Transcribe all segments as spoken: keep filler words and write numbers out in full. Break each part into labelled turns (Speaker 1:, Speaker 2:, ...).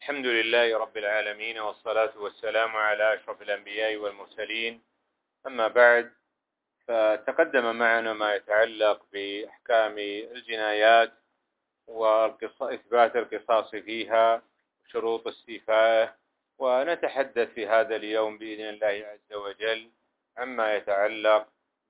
Speaker 1: الحمد لله رب العالمين، والصلاة والسلام على أشرف الأنبياء والمرسلين. أما بعد، فتقدم معنا ما يتعلق بأحكام الجنايات وإثبات القصاص فيها وشروط استيفائه، ونتحدث في هذا اليوم بإذن الله عز وجل عما يتعلق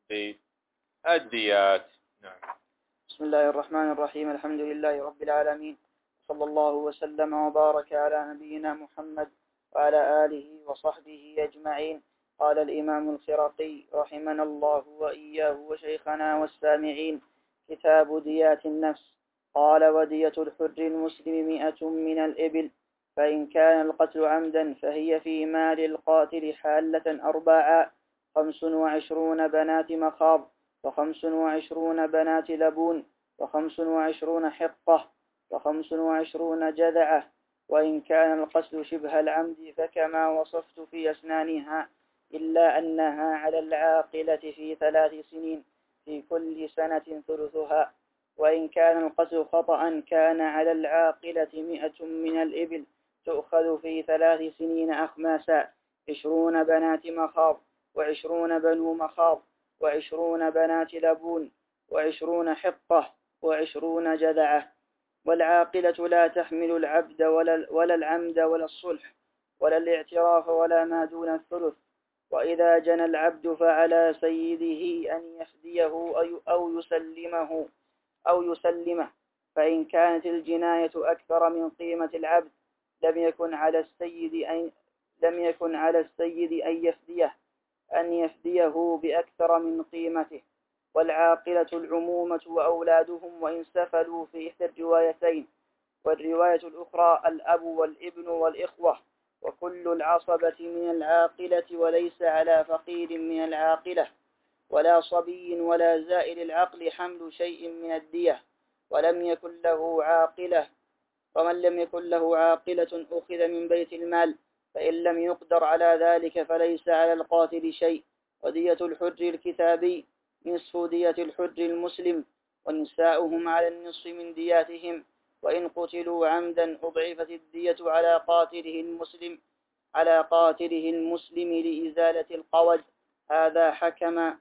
Speaker 1: بالديات. نعم.
Speaker 2: بسم الله الرحمن الرحيم. الحمد لله رب العالمين، صلى الله وسلم وبارك على نبينا محمد وعلى آله وصحبه أجمعين. قال الإمام الخرقي رحمنا الله وإياه وشيخنا والسامعين: كتاب ديات النفس. قال: ودية الحر المسلم مئة من الإبل، فإن كان القتل عمدا فهي في مال القاتل حالة أرباعا: خمس وعشرون بنات مخاض، وخمس وعشرون بنات لبون، وخمس وعشرون حقة، وخمس وعشرون جذعة. وإن كان القتل شبه العمد فكما وصفت في أسنانها، إلا أنها على العاقلة في ثلاث سنين، في كل سنة ثلثها. وإن كان القتل خطأ كان على العاقلة مئة من الإبل، تؤخذ في ثلاث سنين أخماسا: عشرون بنات مخاض، وعشرون بنو مخاض، وعشرون بنات لبون، وعشرون حقة، وعشرون جذعة. والعاقلة لا تحمل العبد ولا, ولا العمد ولا الصلح ولا الاعتراف ولا ما دون الثلث. وإذا جنى العبد فعلى سيده أن يفديه أو يسلمه أو يسلمه فإن كانت الجناية أكثر من قيمة العبد لم يكن على السيد أن لم يكن على السيد أن يفديه أن يفديه بأكثر من قيمته. والعاقلة العمومة وأولادهم وإن سفلوا في إحدى الروايتين. والرواية الأخرى الأب والابن والإخوة وكل العصبة من العاقلة، وليس على فقير من العاقلة ولا صبي ولا زائل العقل حمل شيء من الدية. ولم يكن له عاقلة ومن لم يكن له عاقلة أخذ من بيت المال، فإن لم يقدر على ذلك فليس على القاتل شيء. ودية الحر الكتابي نصف دية الحر المسلم، ونساؤهم على النصف من دياتهم، وإن قتلوا عمدا أضعفت الدية على قاتله المسلم على قاتله المسلم لإزالة القوج. هذا حكم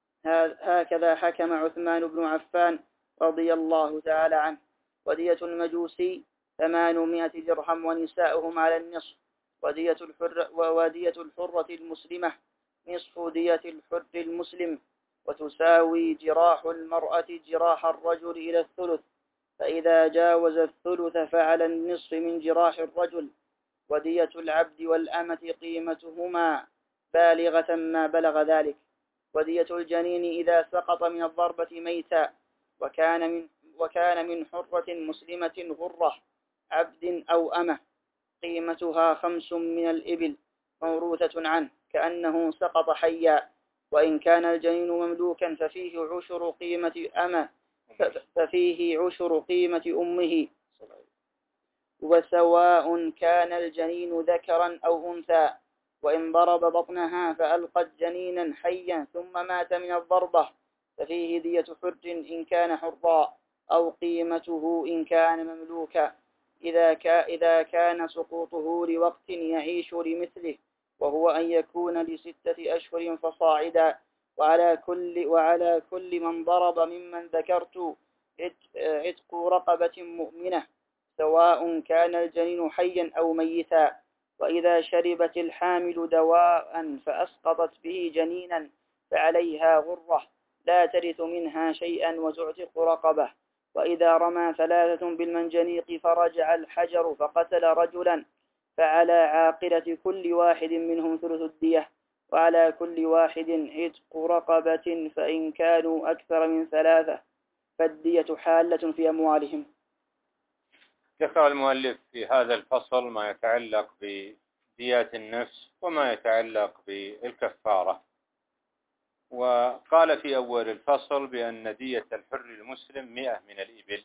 Speaker 2: هكذا حكم عثمان بن عفان رضي الله تعالى عنه. ودية المجوسي ثمانمائة درهم، ونساؤهم على النصف. ودية الحر ودية الحرة المسلمة نصف دية الحر المسلم، وتساوي جراح المرأة جراح الرجل إلى الثلث، فإذا جاوز الثلث فعلى النصف من جراح الرجل. ودية العبد والأمة قيمتهما بالغة ما بلغ ذلك. ودية الجنين إذا سقط من الضربة ميتا وكان من وكان من حرة مسلمة غرة عبد أو أمة قيمتها خمس من الإبل موروثة عنه كأنه سقط حيا. وإن كان الجنين مملوكا ففيه عشر قيمة أمه ففيه عشر قيمة أمه، وسواء كان الجنين ذكرا أو أنثى. وإن ضرب بطنها فألقت جنينا حيا ثم مات من الضربة ففيه دية حر إن كان حرا، أو قيمته إن كان مملوكا، إذا, كا إذا كان سقوطه لوقت يعيش لمثله، وهو أن يكون لستة أشهر فصاعدا. وعلى كل, وعلى كل من ضرب ممن ذكرت عتق رقبة مؤمنة، سواء كان الجنين حيا أو ميتا. وإذا شربت الحامل دواء فأسقطت به جنينا فعليها غرة لا ترث منها شيئا وتعتق رقبة. وإذا رمى ثلاثة بالمنجنيق فرجع الحجر فقتل رجلا فعلى عاقلة كل واحد منهم ثلث الدية، وعلى كل واحد عتق رقبة، فإن كانوا أكثر من ثلاثة فالدية حالة في أموالهم.
Speaker 1: ذكر المؤلف في هذا الفصل ما يتعلق بديات النفس وما يتعلق بالكفارة، وقال في أول الفصل بأن دية الحر المسلم مئة من الإبل.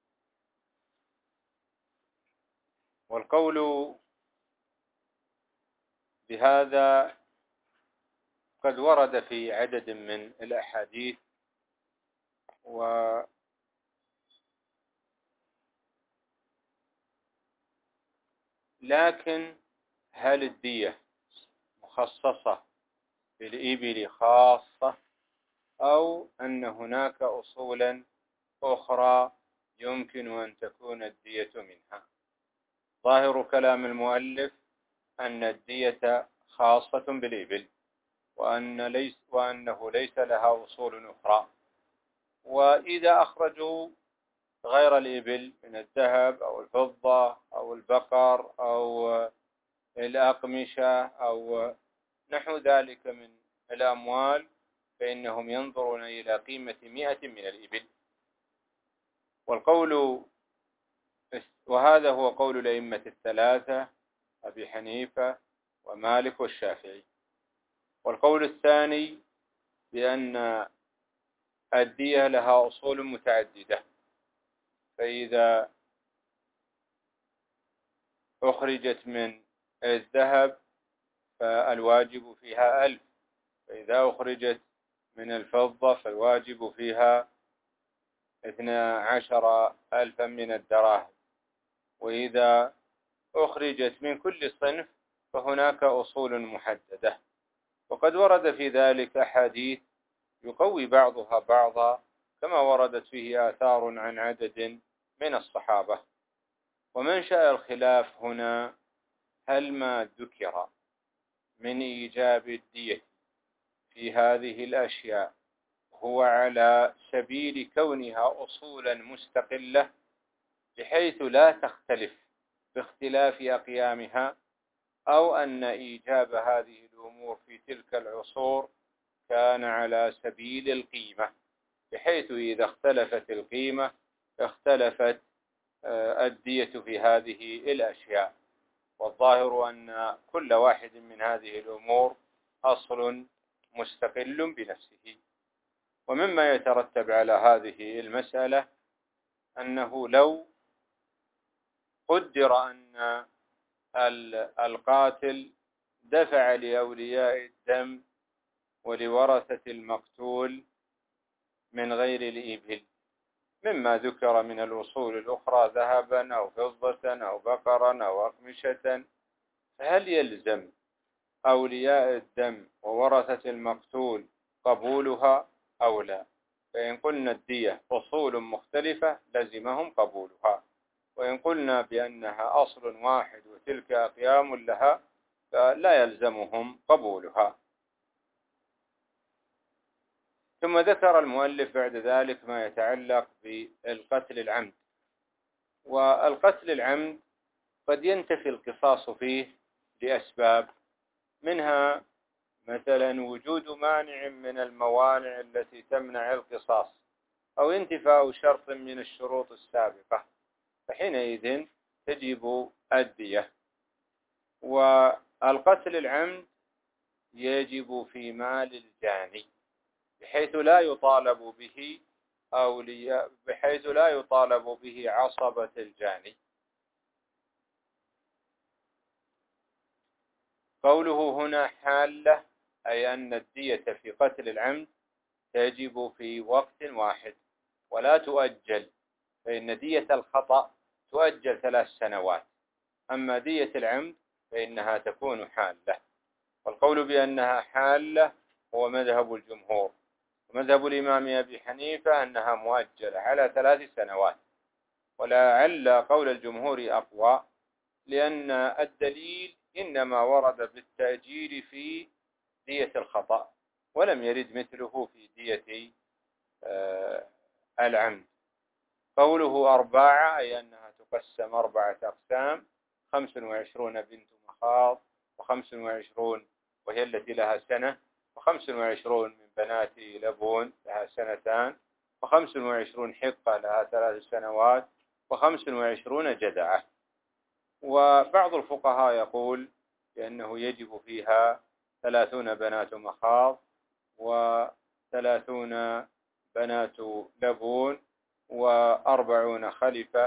Speaker 1: والقول بهذا قد ورد في عدد من الأحاديث، و لكن هل الدية مخصصة بالإبل خاصة أو أن هناك أصولا أخرى يمكن أن تكون الدية منها؟ ظاهر كلام المؤلف أن الدية خاصة بالإبل، وأن ليس وأنه ليس لها أصول أخرى. وإذا أخرجوا غير الإبل من الذهب أو الفضة أو البقر أو الأقمشة أو نحو ذلك من الأموال فإنهم ينظرون إلى قيمة مئة من الإبل. والقول وهذا هو قول الأئمة الثلاثة أبي حنيفة ومالك والشافعي. والقول الثاني بأن الدية لها أصول متعددة، فإذا أخرجت من الذهب فالواجب فيها ألف، فإذا أخرجت من الفضة فالواجب فيها اثنا عشر ألفا من الدراهم، وإذا أخرجت من كل صنف فهناك أصول محددة. وقد ورد في ذلك أحاديث يقوي بعضها بعضا، كما وردت فيه آثار عن عدد من الصحابة. ومنشأ الخلاف هنا هل ما ذكر من إيجاب الدية في هذه الأشياء هو على سبيل كونها أصولا مستقلة بحيث لا تختلف باختلاف أقيامها، أو أن إيجاب هذه الأمور في تلك العصور كان على سبيل القيمة بحيث إذا اختلفت القيمة اختلفت الدية في هذه الأشياء. والظاهر أن كل واحد من هذه الأمور أصل مستقل بنفسه. ومما يترتب على هذه المسألة أنه لو قدر أن القاتل دفع لأولياء الدم ولورثة المقتول من غير الإبل مما ذكر من الأصول الأخرى ذهبا أو فضة أو بقرا أو أقمشة، فهل يلزم أولياء الدم وورثة المقتول قبولها أو لا؟ فإن قلنا الدية أصول مختلفة لزمهم قبولها، وإن قلنا بأنها أصل واحد وتلك أقيام لها فلا يلزمهم قبولها. ثم ذكر المؤلف بعد ذلك ما يتعلق بالقتل العمد. والقتل العمد قد ينتفي القصاص فيه لأسباب، منها مثلا وجود مانع من الموانع التي تمنع القصاص أو انتفاء شرط من الشروط السابقة، فحينئذ تجب الدية. والقتل العمد يجب في مال الجاني بحيث لا يطالب به أولياء بحيث لا يطالب به عصبة الجاني. قوله هنا حالة أي أن الدية في قتل العمد تجب في وقت واحد ولا تؤجل، فإن دية الخطأ تؤجل ثلاث سنوات، أما دية العمد فإنها تكون حالة. والقول بأنها حالة هو مذهب الجمهور، ومذهب الإمام أبي حنيفة أنها مؤجلة على ثلاث سنوات. ولعل قول الجمهور أقوى لأن الدليل إنما ورد بالتأجيل في دية الخطأ ولم يرد مثله في دية العمد. قوله أربعة أي أنها تقسم أربعة أقسام، خمس وعشرون بنت مخاض، وخمس وعشرون وهي التي لها سنة، وخمس وعشرون من بنات لبون لها سنتان، وخمس وعشرون حقة لها ثلاث سنوات، وخمس وعشرون جدعة. وبعض الفقهاء يقول بأنه يجب فيها ثلاثون بنات مخاض وثلاثون بنات لبون وأربعون خلفة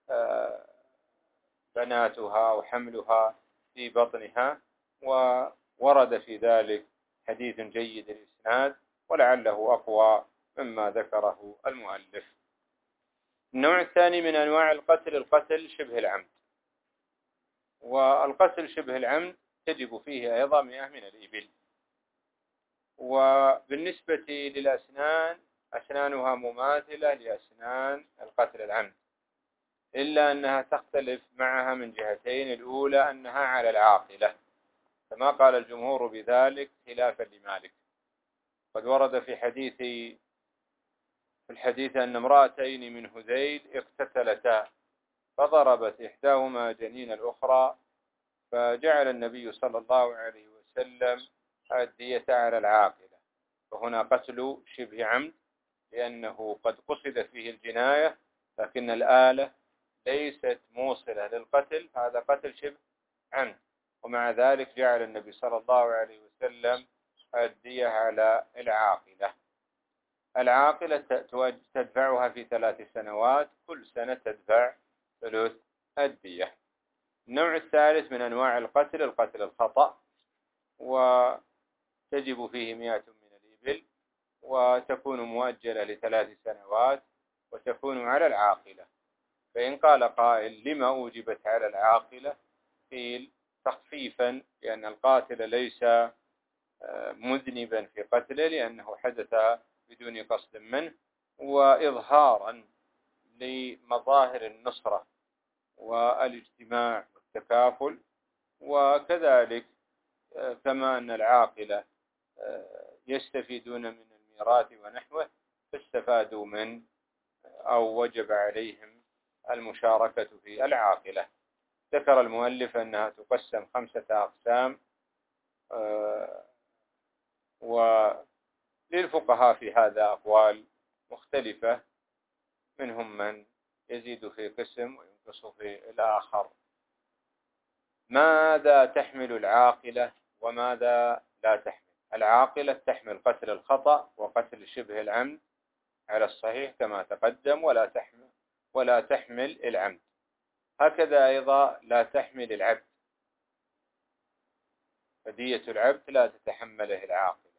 Speaker 1: بناتها وحملها في بطنها. وورد في ذلك حديث جيد الإسناد ولعله أقوى مما ذكره المؤلف. النوع الثاني من أنواع القتل القتل شبه العمد، والقتل شبه العمد تجب فيه أيضا مئة من الإبل. وبالنسبة للأسنان أسنانها مماثلة لأسنان القتل العمد، إلا أنها تختلف معها من جهتين. الأولى أنها على العاقلة كما قال الجمهور بذلك خلافا لمالك. قد ورد في حديث في الحديث أن امرأتين من هذيل اقتتلتا فضربت إحداهما جنين الأخرى، فجعل النبي صلى الله عليه وسلم الدية على العاقلة. فهنا قتل شبه عمد لأنه قد قصد فيه الجناية لكن الآلة ليست موصلة للقتل، هذا قتل شبه عمد. ومع ذلك جعل النبي صلى الله عليه وسلم الدية على العاقلة. العاقلة تدفعها في ثلاث سنوات، كل سنة تدفع ثلث الدية. النوع الثالث من أنواع القتل القتل الخطأ، وتجب فيه مئة من الإبل، وتكون مؤجلة لثلاث سنوات، وتكون على العاقلة. فإن قال قائل لما أوجبت على العاقلة؟ قيل تخفيفا، لأن القاتل ليس مذنبا في قتله لأنه حدث بدون قصد منه، وإظهارا لمظاهر النصرة والاجتماع والتكافل. وكذلك كما أن العاقلة يستفيدون من الميراث ونحوه، فاستفادوا من أو وجب عليهم المشاركة في العاقلة. ذكر المؤلف أنها تقسم خمسة أقسام، وللفقهاء في هذا أقوال مختلفة، منهم من يزيد في قسم وينقص في الآخر. ماذا تحمل العاقلة وماذا لا تحمل؟ العاقلة تحمل قتل الخطأ وقتل شبه العمد على الصحيح كما تقدم، ولا تحمل ولا تحمل العمد. هكذا أيضا لا تحمل العبد، فدية العبد لا تتحمله العاقلة.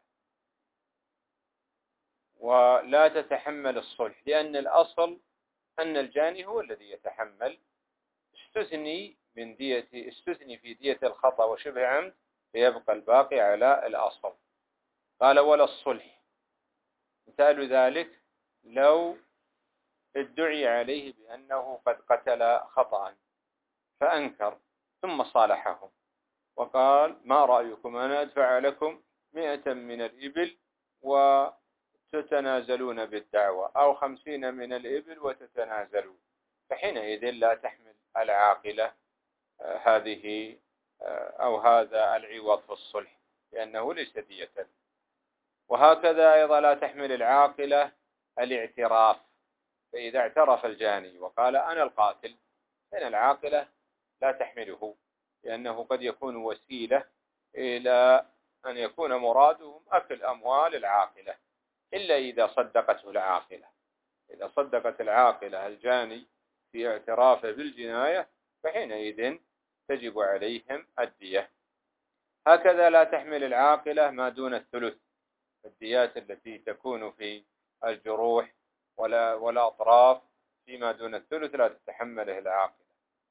Speaker 1: ولا تتحمل الصلح، لأن الأصل أن الجاني هو الذي يتحمل. استثني من دية استثني في دية الخطأ وشبه عمد، فيبقى الباقي على الأصل. قال ولا الصلح. مثال ذلك لو ادعي عليه بأنه قد قتل خطأ فأنكر ثم صالحهم وقال ما رأيكم أنا أدفع لكم مئة من الإبل وتتنازلون بالدعوة، أو خمسين من الإبل وتتنازلون، فحينئذ لا تحمل العاقلة هذه أو هذا العوض في الصلح لأنه ليس دية. وهكذا أيضا لا تحمل العاقلة الاعتراف، فإذا اعترف الجاني وقال أنا القاتل فإن العاقلة لا تحمله، لأنه قد يكون وسيلة إلى أن يكون مرادهم أكل أموال العاقلة، إلا إذا صدقته العاقلة. إذا صدقت العاقلة الجاني في اعترافه بالجناية فحينئذ تجب عليهم الدية. هكذا لا تحمل العاقلة ما دون الثلث، الديات التي تكون في الجروح ولا والأطراف فيما دون الثلث لا تتحمله العاقلة.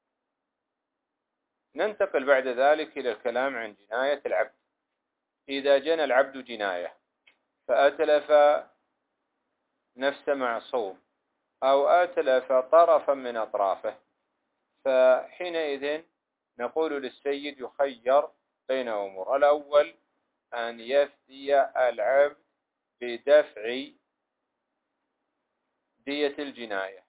Speaker 1: ننتقل بعد ذلك إلى الكلام عن جناية العبد. إذا جنى العبد جناية فأتلف نفس معصوم أو أتلف طرفا من أطرافه، فحينئذ نقول للسيد يخير بين أمور. الأول أن يفدي العبد بدفع دية الجناية،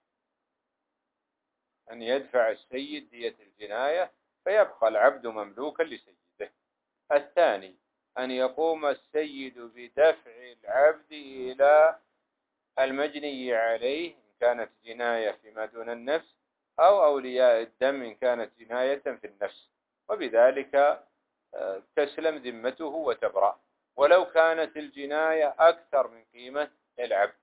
Speaker 1: أن يدفع السيد دية الجناية فيبقى العبد مملوكا لسيده. الثاني أن يقوم السيد بدفع العبد إلى المجني عليه إن كانت جناية فيما دون النفس، أو أولياء الدم إن كانت جناية في النفس، وبذلك تسلم ذمته وتبرأ ولو كانت الجناية أكثر من قيمة العبد.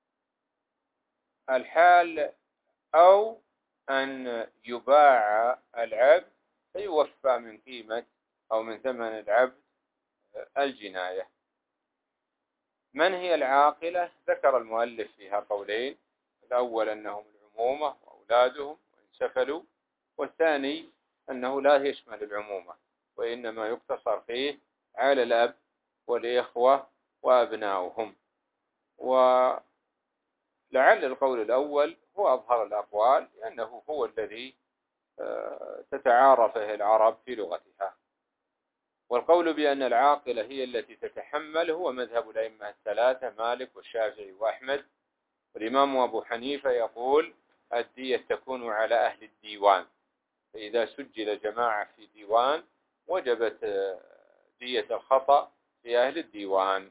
Speaker 1: الحال أو أن يباع العبد فيوفى من قيمة أو من ثمن العبد الجناية. من هي العاقلة؟ ذكر المؤلف فيها قولين، الأول أنهم العمومة وأولادهم وإن سفلوا، والثاني أنه لا يشمل العمومة، وإنما يقتصر فيه على الأب والإخوة وأبناؤهم. ولعل القول الأول هو أظهر الأقوال، لأنه هو الذي تتعارفه العرب في لغتها. والقول بأن العاقلة هي التي تتحمل هو مذهب الأئمة الثلاثة مالك والشافعي وأحمد. والإمام أبو حنيفة يقول الدية تكون على أهل الديوان، فإذا سجل جماعة في ديوان وجبت دية الخطأ في أهل الديوان.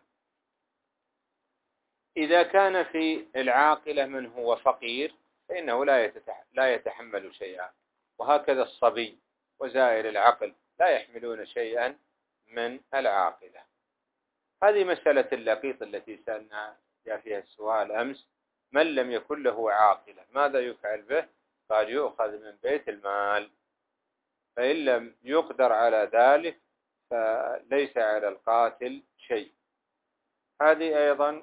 Speaker 1: إذا كان في العاقلة من هو فقير فإنه لا يتحمل شيئا، وهكذا الصبي وزائر العقل لا يحملون شيئا من العاقلة. هذه مسألة اللقيط التي سألنا فيها السؤال أمس: من لم يكن له عاقلة ماذا يفعل به؟ قال يؤخذ من بيت المال، فإن لم يقدر على ذلك فليس على القاتل شيء. هذه أيضا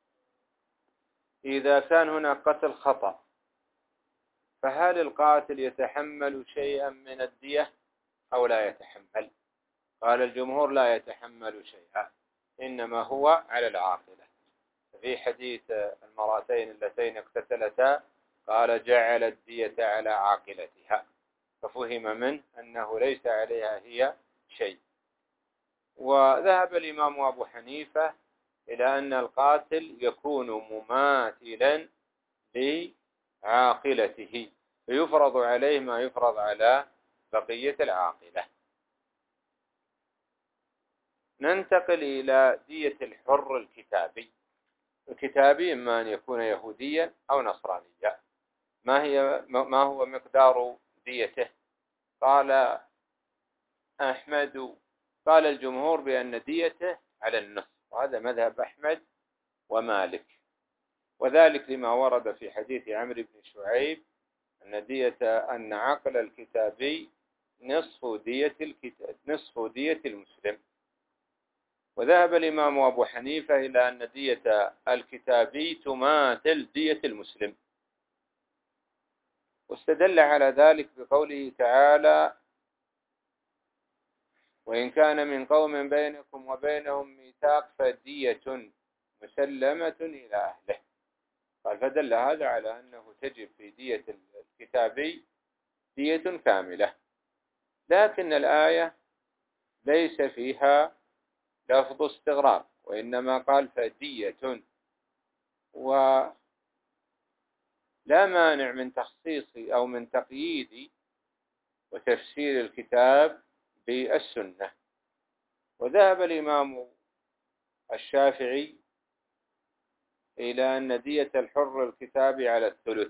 Speaker 1: إذا كان هناك قتل خطأ، فهل القاتل يتحمل شيئا من الدية أو لا يتحمل؟ قال الجمهور لا يتحمل شيئا، إنما هو على العاقلة. في حديث المرأتين اللتين اقتتلتا قال جعل الدية على عاقلتها، ففهم منه أنه ليس عليها هي شيء. وذهب الإمام أبو حنيفة إلى أن القاتل يكون مماثلا لعاقلته، فيفرض عليه ما يفرض على بقية العاقلة. ننتقل إلى دية الحر الكتابي. الكتابي إما أن يكون يهوديا أو نصرانيا. ما هي ما هو مقدار ديته؟ قال أحمد قال الجمهور بأن ديته على النصف، وهذا مذهب أحمد ومالك، وذلك لما ورد في حديث عمرو بن شعيب أن دية أن عقل الكتابي نصف دية الكتاب نصف دية المسلم. وذهب الإمام أبو حنيفة إلى أن دية الكتابي تماثل دية المسلم، واستدل على ذلك بقوله تعالى: وإن كان من قوم بينكم وبينهم ميثاق فدية مسلمة إلى أهله. قال فدل هذا على أنه تجب في دية الكتابي دية كاملة، لكن الآية ليس فيها لفظ استغراق، وإنما قال فدية، ولا مانع من تخصيص أو من تقييد وتفسير الكتاب بالسنة. وذهب الإمام الشافعي إلى أن دية الحر الكتابي على الثلث،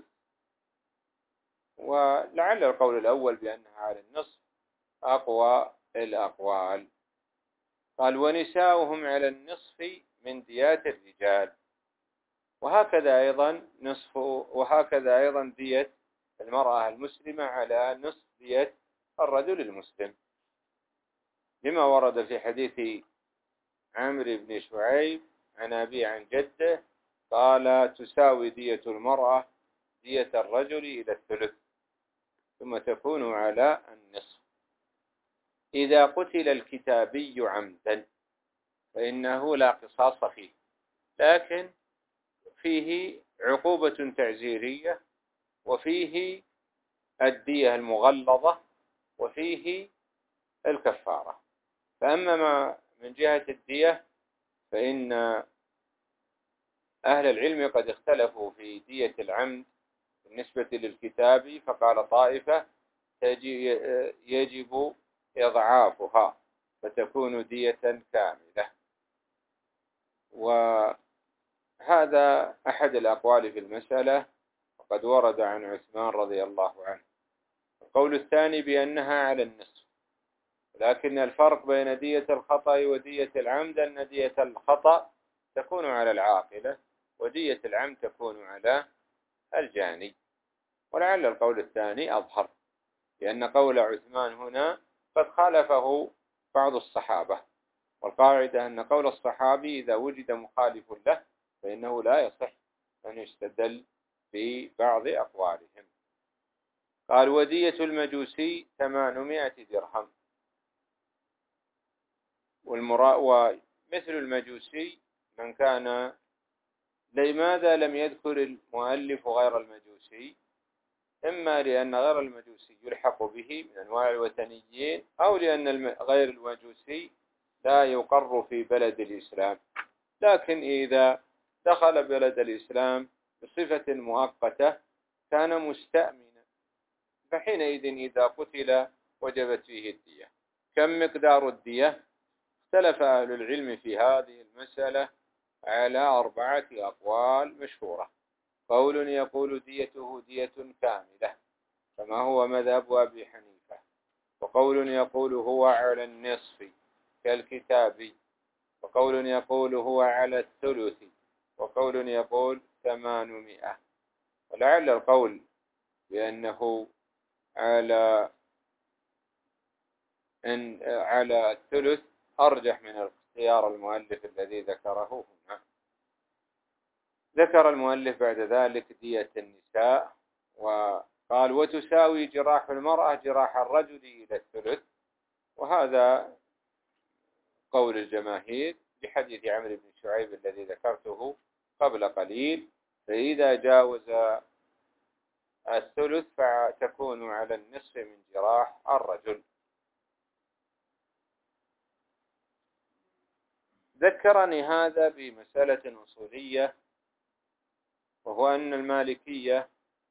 Speaker 1: ولعل القول الأول بأنها على النصف أقوى الأقوال. قال ونساؤهم على النصف من ديات الرجال، وهكذا أيضا نصف وهكذا أيضا دية المرأة المسلمة على نصف دية الرجل المسلم، لما ورد في حديث عمرو بن شعيب عن أبي عن جده قال تساوي دية المرأة دية الرجل إلى الثلث، ثم تكون على النصف. إذا قتل الكتابي عمدا فإنه لا قصاص فيه، لكن فيه عقوبة تعزيرية، وفيه الدية المغلظة، وفيه الكفارة. فأما ما من جهة الدية فإن أهل العلم قد اختلفوا في دية العمد بالنسبة للكتابي، فقال طائفة يجب إضعافها فتكون دية كاملة، وهذا أحد الأقوال في المسألة، وقد ورد عن عثمان رضي الله عنه. القول الثاني بأنها على النصف، لكن الفرق بين دية الخطأ ودية العمد أن دية الخطأ تكون على العاقلة، ودية العمد تكون على الجاني. ولعل القول الثاني أظهر، لأن قول عثمان هنا قد خالفه بعض الصحابة، والقاعدة أن قول الصحابي إذا وجد مخالف له فإنه لا يصح أن يستدل ببعض أقوالهم. قال ودية المجوسي ثمانمائة درهم. والمرا ومثل المجوسي من كان، لماذا لم يذكر المؤلف غير المجوسي؟ إما لأن غير المجوسي يلحق به من أنواع الوثنيين، أو لأن غير المجوسي لا يقر في بلد الإسلام. لكن إذا دخل بلد الإسلام بصفة مؤقتة كان مستأمنا، فحينئذ إذا قتل وجبت فيه الدية. كم مقدار الدية؟ اختلف أهل العلم في هذه المسألة على أربعة أقوال مشهورة. قول يقول ديته دية كاملة كما هو مذهب أبي حنيفة، وقول يقول هو على النصف كالكتابي، وقول يقول هو على الثلث، وقول يقول ثمانمائة. ولعل القول بأنه على إن على الثلث أرجح من اختيار المؤلف الذي ذكره هنا. ذكر المؤلف بعد ذلك دية النساء، وقال وتساوي جراح المرأة جراح الرجل إلى الثلث، وهذا قول الجماهير بحديث عمرو بن شعيب الذي ذكرته قبل قليل. فإذا جاوز الثلث فتكون على النصف من جراح الرجل. ذكرني هذا بمسألة أصولية، وهو أن المالكية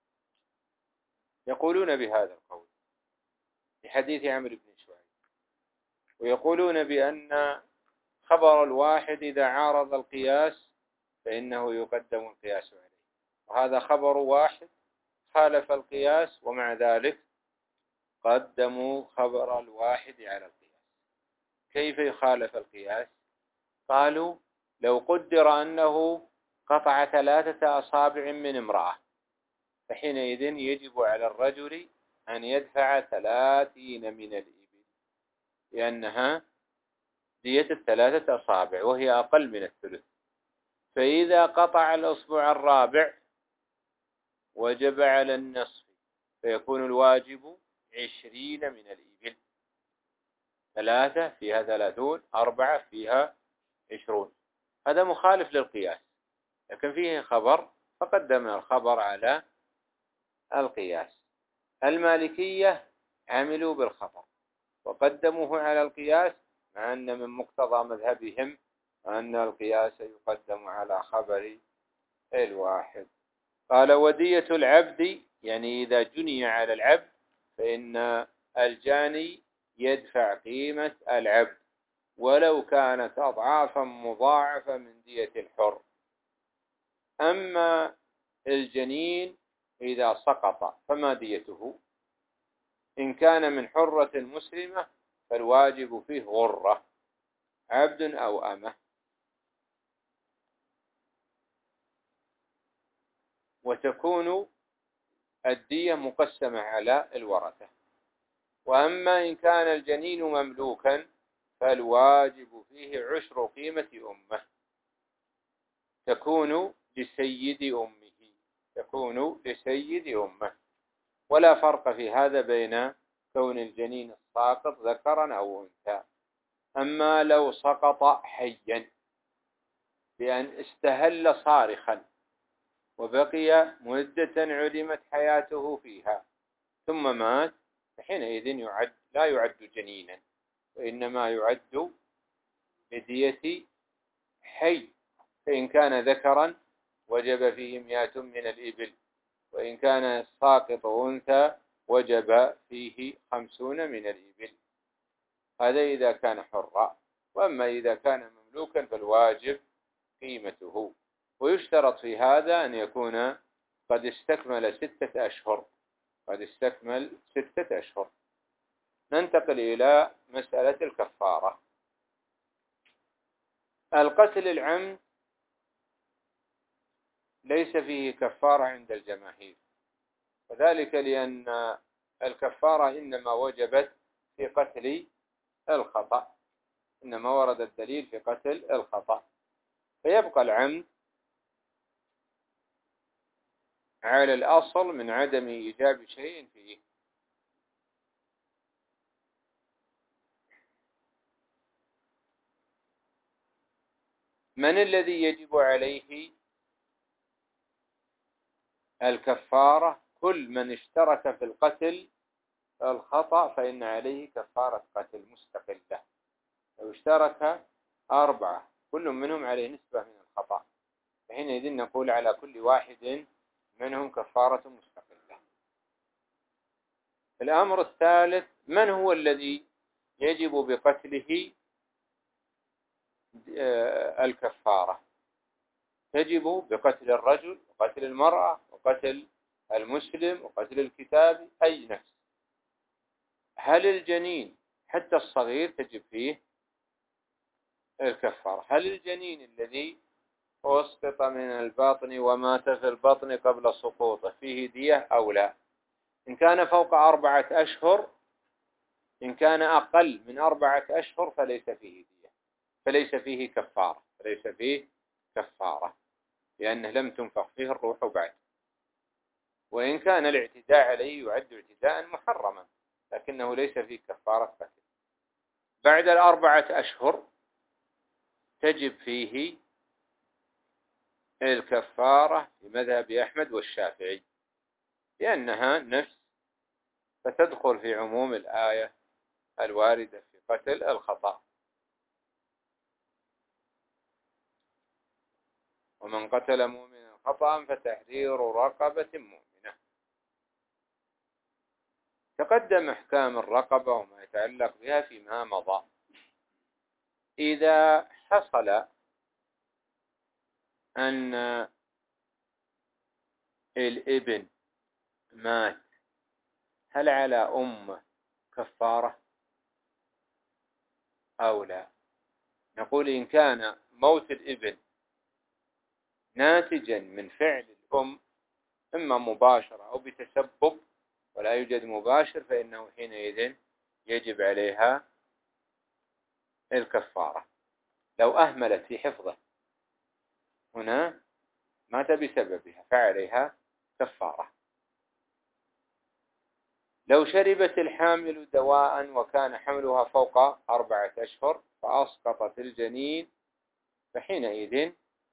Speaker 1: يقولون بهذا القول في حديث عمرو بن شعيب، ويقولون بأن خبر الواحد إذا عارض القياس فإنه يقدم القياس عليه، وهذا خبر واحد خالف القياس ومع ذلك قدموا خبر الواحد على القياس. كيف يخالف القياس؟ قالوا لو قدر أنه قطع ثلاثة أصابع من امرأة فحينئذ يجب على الرجل أن يدفع ثلاثين من الإبل، لأنها دية الثلاثة أصابع وهي أقل من الثلث. فإذا قطع الأصبع الرابع وجب على النصف، فيكون الواجب عشرين من الإبل. ثلاثة فيها ثلاثون، أربعة فيها عشرون. هذا مخالف للقياس، لكن فيه خبر فقدم الخبر على القياس. المالكية عملوا بالخبر وقدموه على القياس، مع أن من مقتضى مذهبهم أن القياس يقدم على خبر الواحد. قال ودية العبد، يعني إذا جني على العبد فإن الجاني يدفع قيمة العبد ولو كانت أضعافا مضاعفة من دية الحر. أما الجنين إذا سقط فما ديته؟ إن كان من حرة مسلمة فالواجب فيه غرة، عبد أو أمة، وتكون الدية مقسمة على الورثة. وأما إن كان الجنين مملوكا فالواجب فيه عشر قيمة أمه، تكون لسيد أمه تكون لسيد أمه. ولا فرق في هذا بين كون الجنين الساقط ذكرا أو أنثى. أما لو سقط حيا بأن استهل صارخا وبقي مدة علمت حياته فيها ثم مات، فحينئذ يعد لا يعد جنينا، وإنما يعد بدية حي. فإن كان ذكرا وجب فيه مئة من الإبل، وإن كان الساقط أنثى وجب فيه خمسون من الإبل. هذا إذا كان حرا. وأما إذا كان مملوكا فالواجب قيمته. ويشترط في هذا أن يكون قد استكمل ستة أشهر قد استكمل ستة أشهر. ننتقل إلى مسألة الكفارة. القتل العمد ليس فيه كفارة عند الجماهير، وذلك لأن الكفارة إنما وجبت في قتل الخطأ، إنما ورد الدليل في قتل الخطأ، فيبقى العمد على الأصل من عدم إيجاب شيء فيه. من الذي يجب عليه الكفارة؟ كل من اشترك في القتل الخطأ فإن عليه كفارة قتل مستقلة. لو اشترك أربعة كل منهم عليه نسبة من الخطأ، فحينئذ نقول على كل واحد منهم كفارة مستقلة. الأمر الثالث: من هو الذي يجب بقتله الكفارة؟ تجب بقتل الرجل وقتل المرأة وقتل المسلم وقتل الكتاب أي نفس. هل الجنين حتى الصغير تجب فيه الكفارة؟ هل الجنين الذي أسقط من البطن ومات في البطن قبل سقوطه فيه دية أو لا؟ إن كان فوق أربعة أشهر، إن كان أقل من أربعة أشهر فليس فيه دية، فليس فيه كفارة، فليس فيه كفارة لأنه لم تنفخ فيه الروح بعد. وإن كان الاعتداء عليه يعد اعتداء محرما لكنه ليس فيه كفارة قتل. بعد الأربعة أشهر تجب فيه الكفارة في مذهب أحمد والشافعي لأنها نفس، فتدخل في عموم الآية الواردة في قتل الخطأ. ومن قتل مؤمنا خطأ فتحرير رقبة مؤمنة. تقدم أحكام الرقبة وما يتعلق بها فيما مضى. إذا حصل أن الابن مات هل على أم كفارة أو لا؟ نقول إن كان موت الابن ناتجا من فعل الأم إما مباشرة أو بتسبب ولا يوجد مباشر فإنه حينئذ يجب عليها الكفارة. لو أهملت في حفظه هنا مات بسببها فعليها كفارة. لو شربت الحامل دواء وكان حملها فوق أربعة أشهر فأسقطت الجنين فحينئذ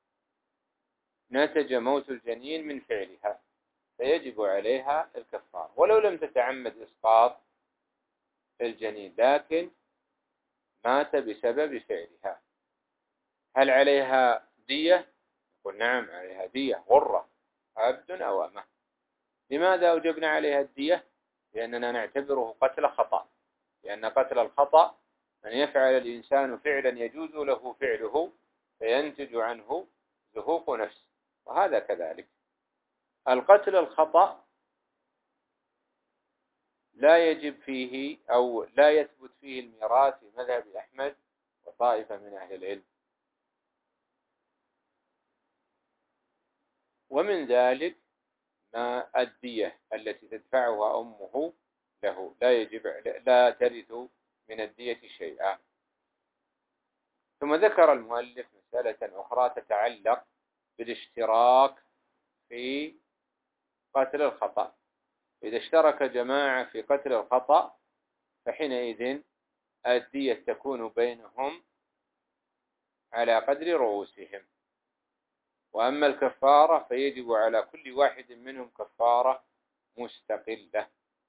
Speaker 1: نتج موت الجنين من فعلها فيجب عليها الكفارة ولو لم تتعمد إسقاط الجنين لكن مات بسبب فعلها. هل عليها دية؟ يقول نعم عليها دية، غرة عبد أو أمة. لماذا أوجبنا عليها الدية؟ لأننا نعتبره قتل خطأ، لأن قتل الخطأ أن يفعل الإنسان فعلا يجوز له فعله فينتج عنه زهوق نفس، وهذا كذلك. القتل الخطأ لا يجب فيه أو لا يثبت فيه الميراث في مذهب أحمد وطائفة من أهل العلم. ومن ذلك ما الدية التي تدفعها أمه له لا يجب لا ترث من الدية شيئا. ثم ذكر المؤلف مسألة أخرى تتعلق بالاشتراك في قتل الخطأ. إذا اشترك جماعة في قتل الخطأ فحينئذ الدية تكون بينهم على قدر رؤوسهم. وأما الكفارة فيجب على كل واحد منهم كفارة مستقلة.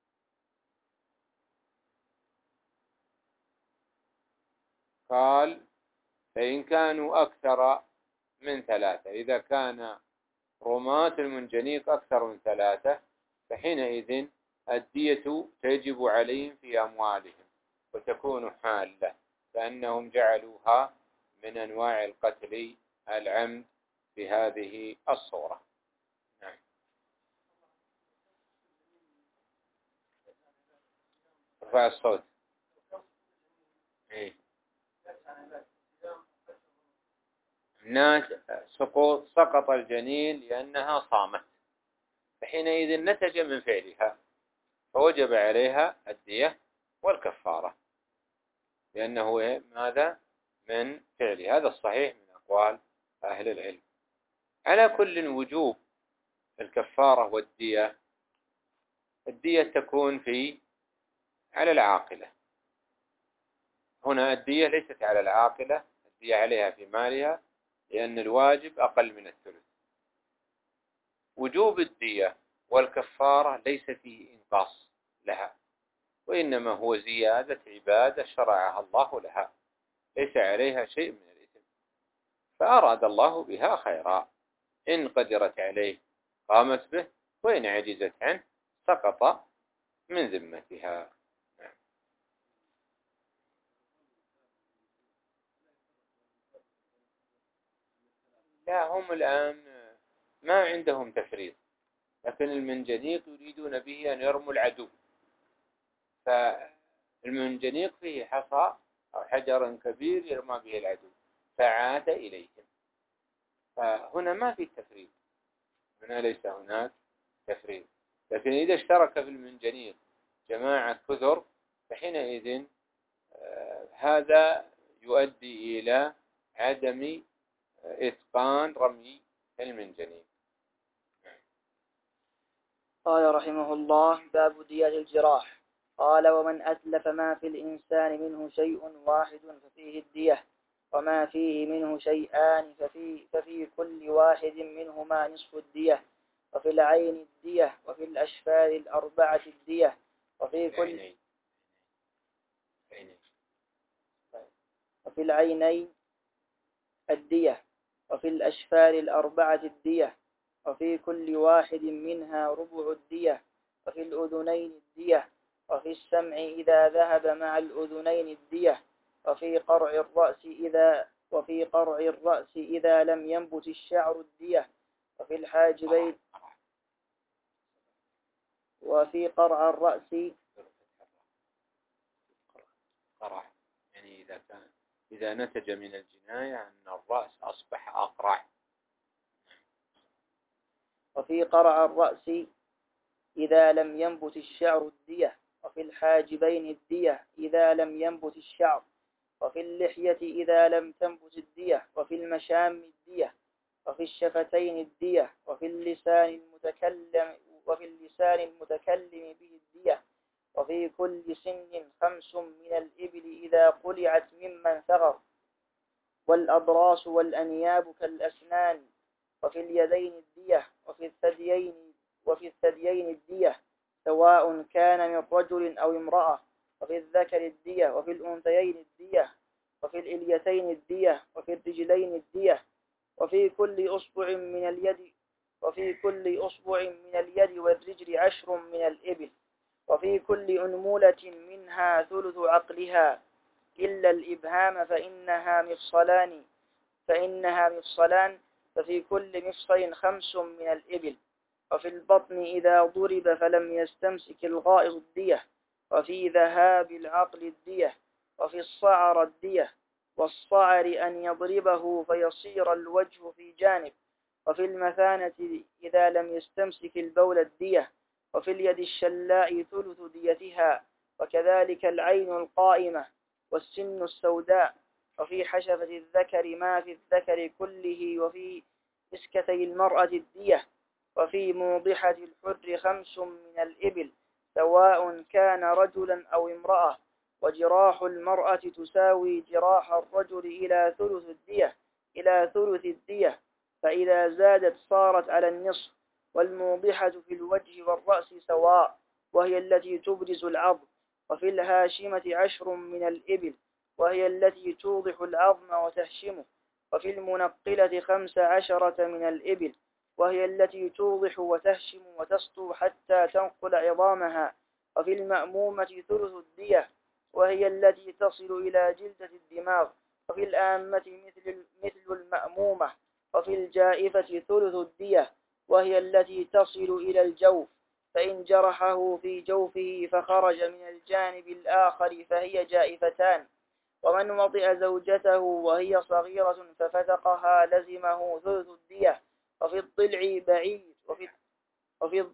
Speaker 1: قال فإن كانوا أكثر من ثلاثة، إذا كان رماة المنجنيق أكثر من ثلاثة فحينئذ الدية تجب عليهم في أموالهم وتكون حالة فأنهم جعلوها من أنواع القتل العمد بهذه الصورة. نعم. رفع الصوت. إيه. الناس سقوط سقط الجنين لأنها صامت فحينئذ نتج من فعلها فوجب عليها الدية والكفارة لأنه ماذا من فعل. هذا الصحيح من أقوال أهل العلم. على كل وجوب الكفارة والدية، الدية تكون في على العاقلة. هنا الدية ليست على العاقلة، الدية عليها في مالها، لأن الواجب أقل من الثلث. وجوب الدية والكفارة ليس فيه إنقاص لها، وإنما هو زيادة عبادة شرعها الله لها، ليس عليها شيء من الإثم، فأراد الله بها خيرا. إن قدرت عليه قامت به، وإن عجزت عنه سقط من ذمتها. لا، هم الآن ما عندهم تفريط، لكن المنجنيق يريدون به أن يرموا العدو، فالمنجنيق فيه حصى أو حجر كبير يرمى به العدو فعاد إليهم، فهنا ما في تفريط، هنا ليس هناك تفريط. لكن إذا اشترك في المنجنيق جماعة كثر فحينئذ آه هذا يؤدي إلى عدم إتقان رمي المنجنيق.
Speaker 2: قال رحمه الله: باب دية الجراح. قال: ومن أتلف ما في الإنسان منه شيء واحد ففيه الدية، وما فيه منه شيئان ففي, ففي كل واحد منهما نصف الدية، وفي العين الدية، وفي الأشفار الأربعة الدية، وفي كل وفي العينين الدية، وفي الأشفار الأربعة الدية، وفي كل واحد منها ربع الدية، وفي الأذنين الدية، وفي السمع إذا ذهب مع الأذنين الدية، وفي قرع الرأس إذا وفي قرع الرأس إذا لم ينبت الشعر الدية، وفي الحاجبين وفي قرع الرأس
Speaker 1: قرع يعني إذا كان إذا نتج من الجناية أن الرأس أصبح أقرع.
Speaker 2: وفي قرع الرأس إذا لم ينبت الشعر الدية، وفي الحاجبين الدية إذا لم ينبت الشعر، وفي اللحية إذا لم تنبت الدية، وفي المشام الدية، وفي الشفتين الدية، وفي اللسان المتكلم وفي اللسان المتكلم به الدية، وفي كل سن خمس من الإبل إذا قلعت ممن ثغر، والأضراس والأنياب كالأسنان، وفي اليدين الدية، وفي الثديين وفي الثديين الدية سواء كان من رجل أو امرأة، وفي الذكر الدية، وفي الأنثيين الدية، وفي الإليتين الدية، وفي الرجلين الدية، وفي كل أصبع من اليد وفي كل أصبع من اليد والرجل عشر من الإبل، وفي كل أنمولة منها ثلث عقلها إلا الإبهام فإنها مفصلان فإنها مفصلان ففي كل مفصل خمس من الإبل، وفي البطن إذا ضرب فلم يستمسك الغائط الدية، وفي ذهاب العقل الدية، وفي الصعر الدية، والصعر أن يضربه فيصير الوجه في جانب، وفي المثانة إذا لم يستمسك البول الدية، وفي اليد الشلاء ثلث ديتها، وكذلك العين القائمة والسن السوداء، وفي حشفة الذكر ما في الذكر كله، وفي إسكتي المرأة الدية، وفي موضحة الحر خمس من الإبل سواء كان رجلا أو امرأة، وجراح المرأة تساوي جراح الرجل إلى ثلث الدية إلى ثلث الدية فإذا زادت صارت على النصف، والموضحة في الوجه والرأس سواء وهي التي تبرز العظم، وفي الهاشمة عشر من الإبل وهي التي توضح العظم وتهشمه، وفي المنقلة خمس عشرة من الإبل وهي التي توضح وتهشم وتسطو حتى تنقل عظامها، وفي المأمومة ثلث الدية وهي التي تصل إلى جلدة الدماغ، وفي الآمة مثل مثل المأمومة، وفي الجائفة ثلث الدية وهي التي تصل إلى الجوف، فإن جرحه في جوفه فخرج من الجانب الآخر فهي جائفتان، ومن وطئ زوجته وهي صغيرة ففتقها لزمه ثلث الدية، وفي الضلع بعيد وفي وفي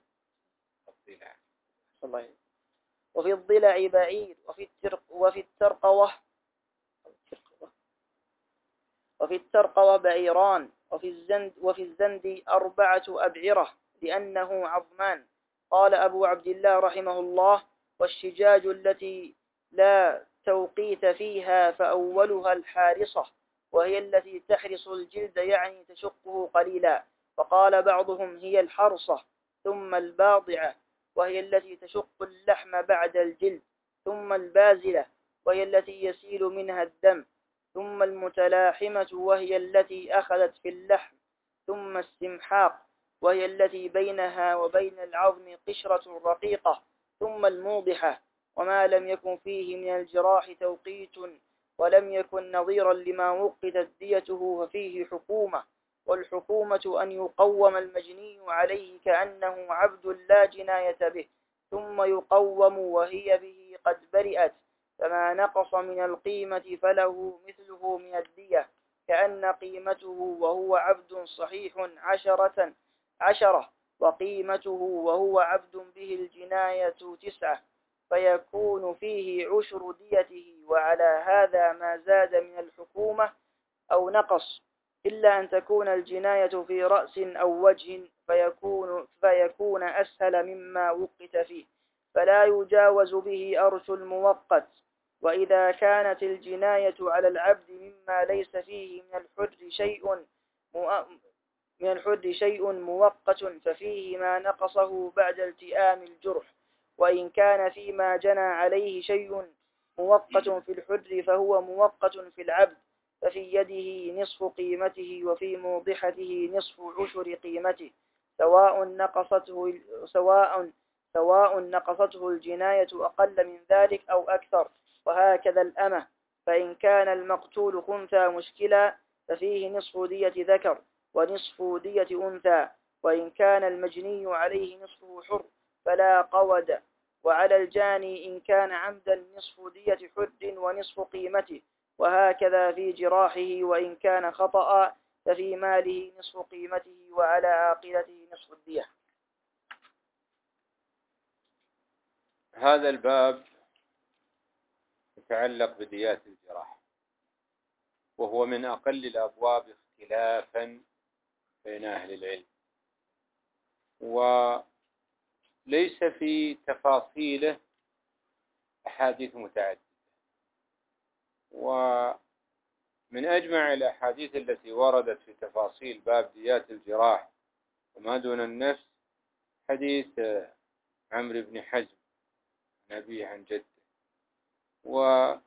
Speaker 2: وفي الضلع بعيد وفي الترق وفي الترقوة وفي الترقوة بعيران، وفي الزند وفي الزند أربعة أبعرة، لأنه عظمان. قال أبو عبد الله رحمه الله: والشجاج التي لا توقيت فيها فأولها الحارصة، وهي التي تحرص الجلد يعني تشقه قليلا. وقال بعضهم: هي الحرصة، ثم الباضعة، وهي التي تشق اللحم بعد الجلد، ثم البازلة، وهي التي يسيل منها الدم، ثم المتلاحمة، وهي التي أخذت في اللحم، ثم السمحاق، وهي التي بينها وبين العظم قشرة رقيقة، ثم الموضحة. وما لم يكن فيه من الجراح توقيت ولم يكن نظيرا لما وقتت ديته ففيه حكومة. والحكومة أن يقوم المجني عليه كأنه عبد لا جناية به، ثم يقوم وهي به قد برئت، فما نقص من القيمة فله مثله من الدية، كأن قيمته وهو عبد صحيح عشرة عشرة، وقيمته وهو عبد به الجناية تسعة، فيكون فيه عشر ديته. وعلى هذا ما زاد من الحكومة أو نقص، إلا أن تكون الجناية في رأس أو وجه، فيكون, فيكون أسهل مما وقت فيه، فلا يجاوز به أرش الموقت. وإذا كانت الجناية على العبد مما ليس فيه من الحر شيء من الحر شيء مؤقت، ففيه ما نقصه بعد التئام الجرح. وإن كان فيما جنى عليه شيء مؤقت في الحر فهو مؤقت في العبد، ففي يده نصف قيمته، وفي موضحته نصف عشر قيمته، سواء نقصته سواء سواء نقصته الجناية أقل من ذلك أو أكثر. وهكذا الأمة، فإن كان المقتول خنثى مشكلا ففيه نصف دية ذكر ونصف دية أنثى، وإن كان المجني عليه نصفه حر فلا قود. وعلى الجاني إن كان عمدا نصف دية حر ونصف قيمته، وهكذا في جراحه، وإن كان خطأ ففي ماله نصف قيمته، وعلى عاقلته نصف الدية.
Speaker 1: هذا الباب يتعلق بديات الجراح، وهو من أقل الأبواب اختلافا بين أهل العلم، وليس في تفاصيله أحاديث متعددة. ومن أجمع الأحاديث التي وردت في تفاصيل باب ديات الجراح وما دون النفس حديث عمرو بن حزم نبيه عن جده. وهذا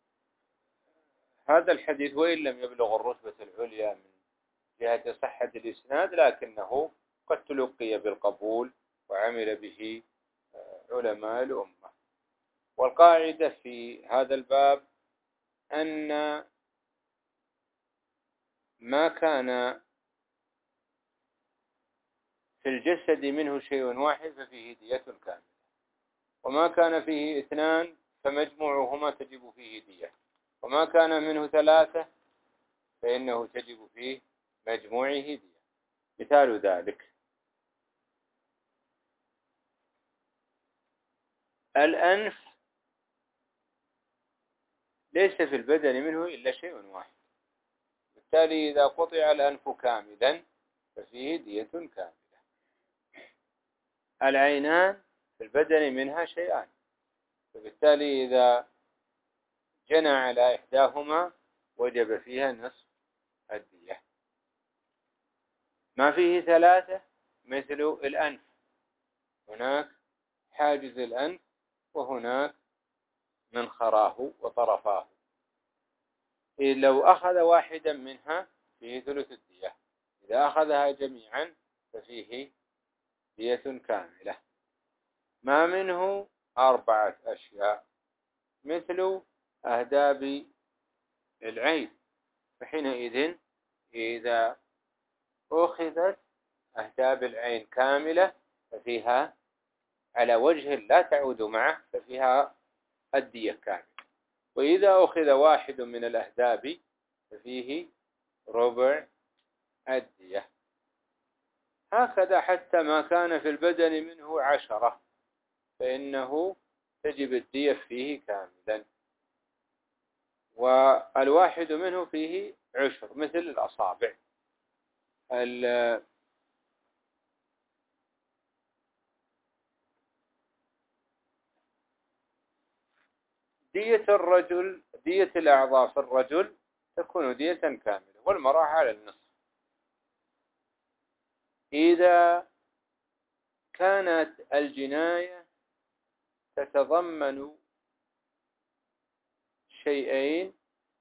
Speaker 1: الحديث وإن لم يبلغ الرتبة العليا من جهة صحة الإسناد، لكنه قد تلقي بالقبول وعمل به علماء الأمة. والقاعدة في هذا الباب أن ما كان في الجسد منه شيء واحد ففيه دية كاملة، وما كان فيه اثنان فمجموعهما تجب فيه دية، وما كان منه ثلاثة فإنه تجب فيه مجموعه دية. مثال ذلك الأنف، ليس في البدن منه إلا شيء واحد، بالتالي إذا قطع الأنف كاملا ففيه دية كاملة. العينان في البدن منها شيئان، فبالتالي إذا جنى على إحداهما وجب فيها نصف الدية. ما فيه ثلاثة مثل الأنف، هناك حاجز الأنف وهناك منخراه وطرفاه، لو أخذ واحدا منها فيه ثلث الدية، إذا أخذها جميعا ففيه دية كاملة. ما منه أربعة أشياء مثل أهداب العين، فحينئذ إذا أخذت أهداب العين كاملة ففيها على وجه لا تعود معه ففيها الدية كاملة. وإذا أخذ واحد من الأهداب ففيه ربع الدية. هكذا حتى ما كان في البدن منه عشرة فإنه تجب الدية فيه كاملا، والواحد منه فيه عشر مثل الأصابع. دية الرجل دية الأعضاء في الرجل تكون دية كاملة، والمرأة على النصف. إذا كانت الجناية تتضمن شيئين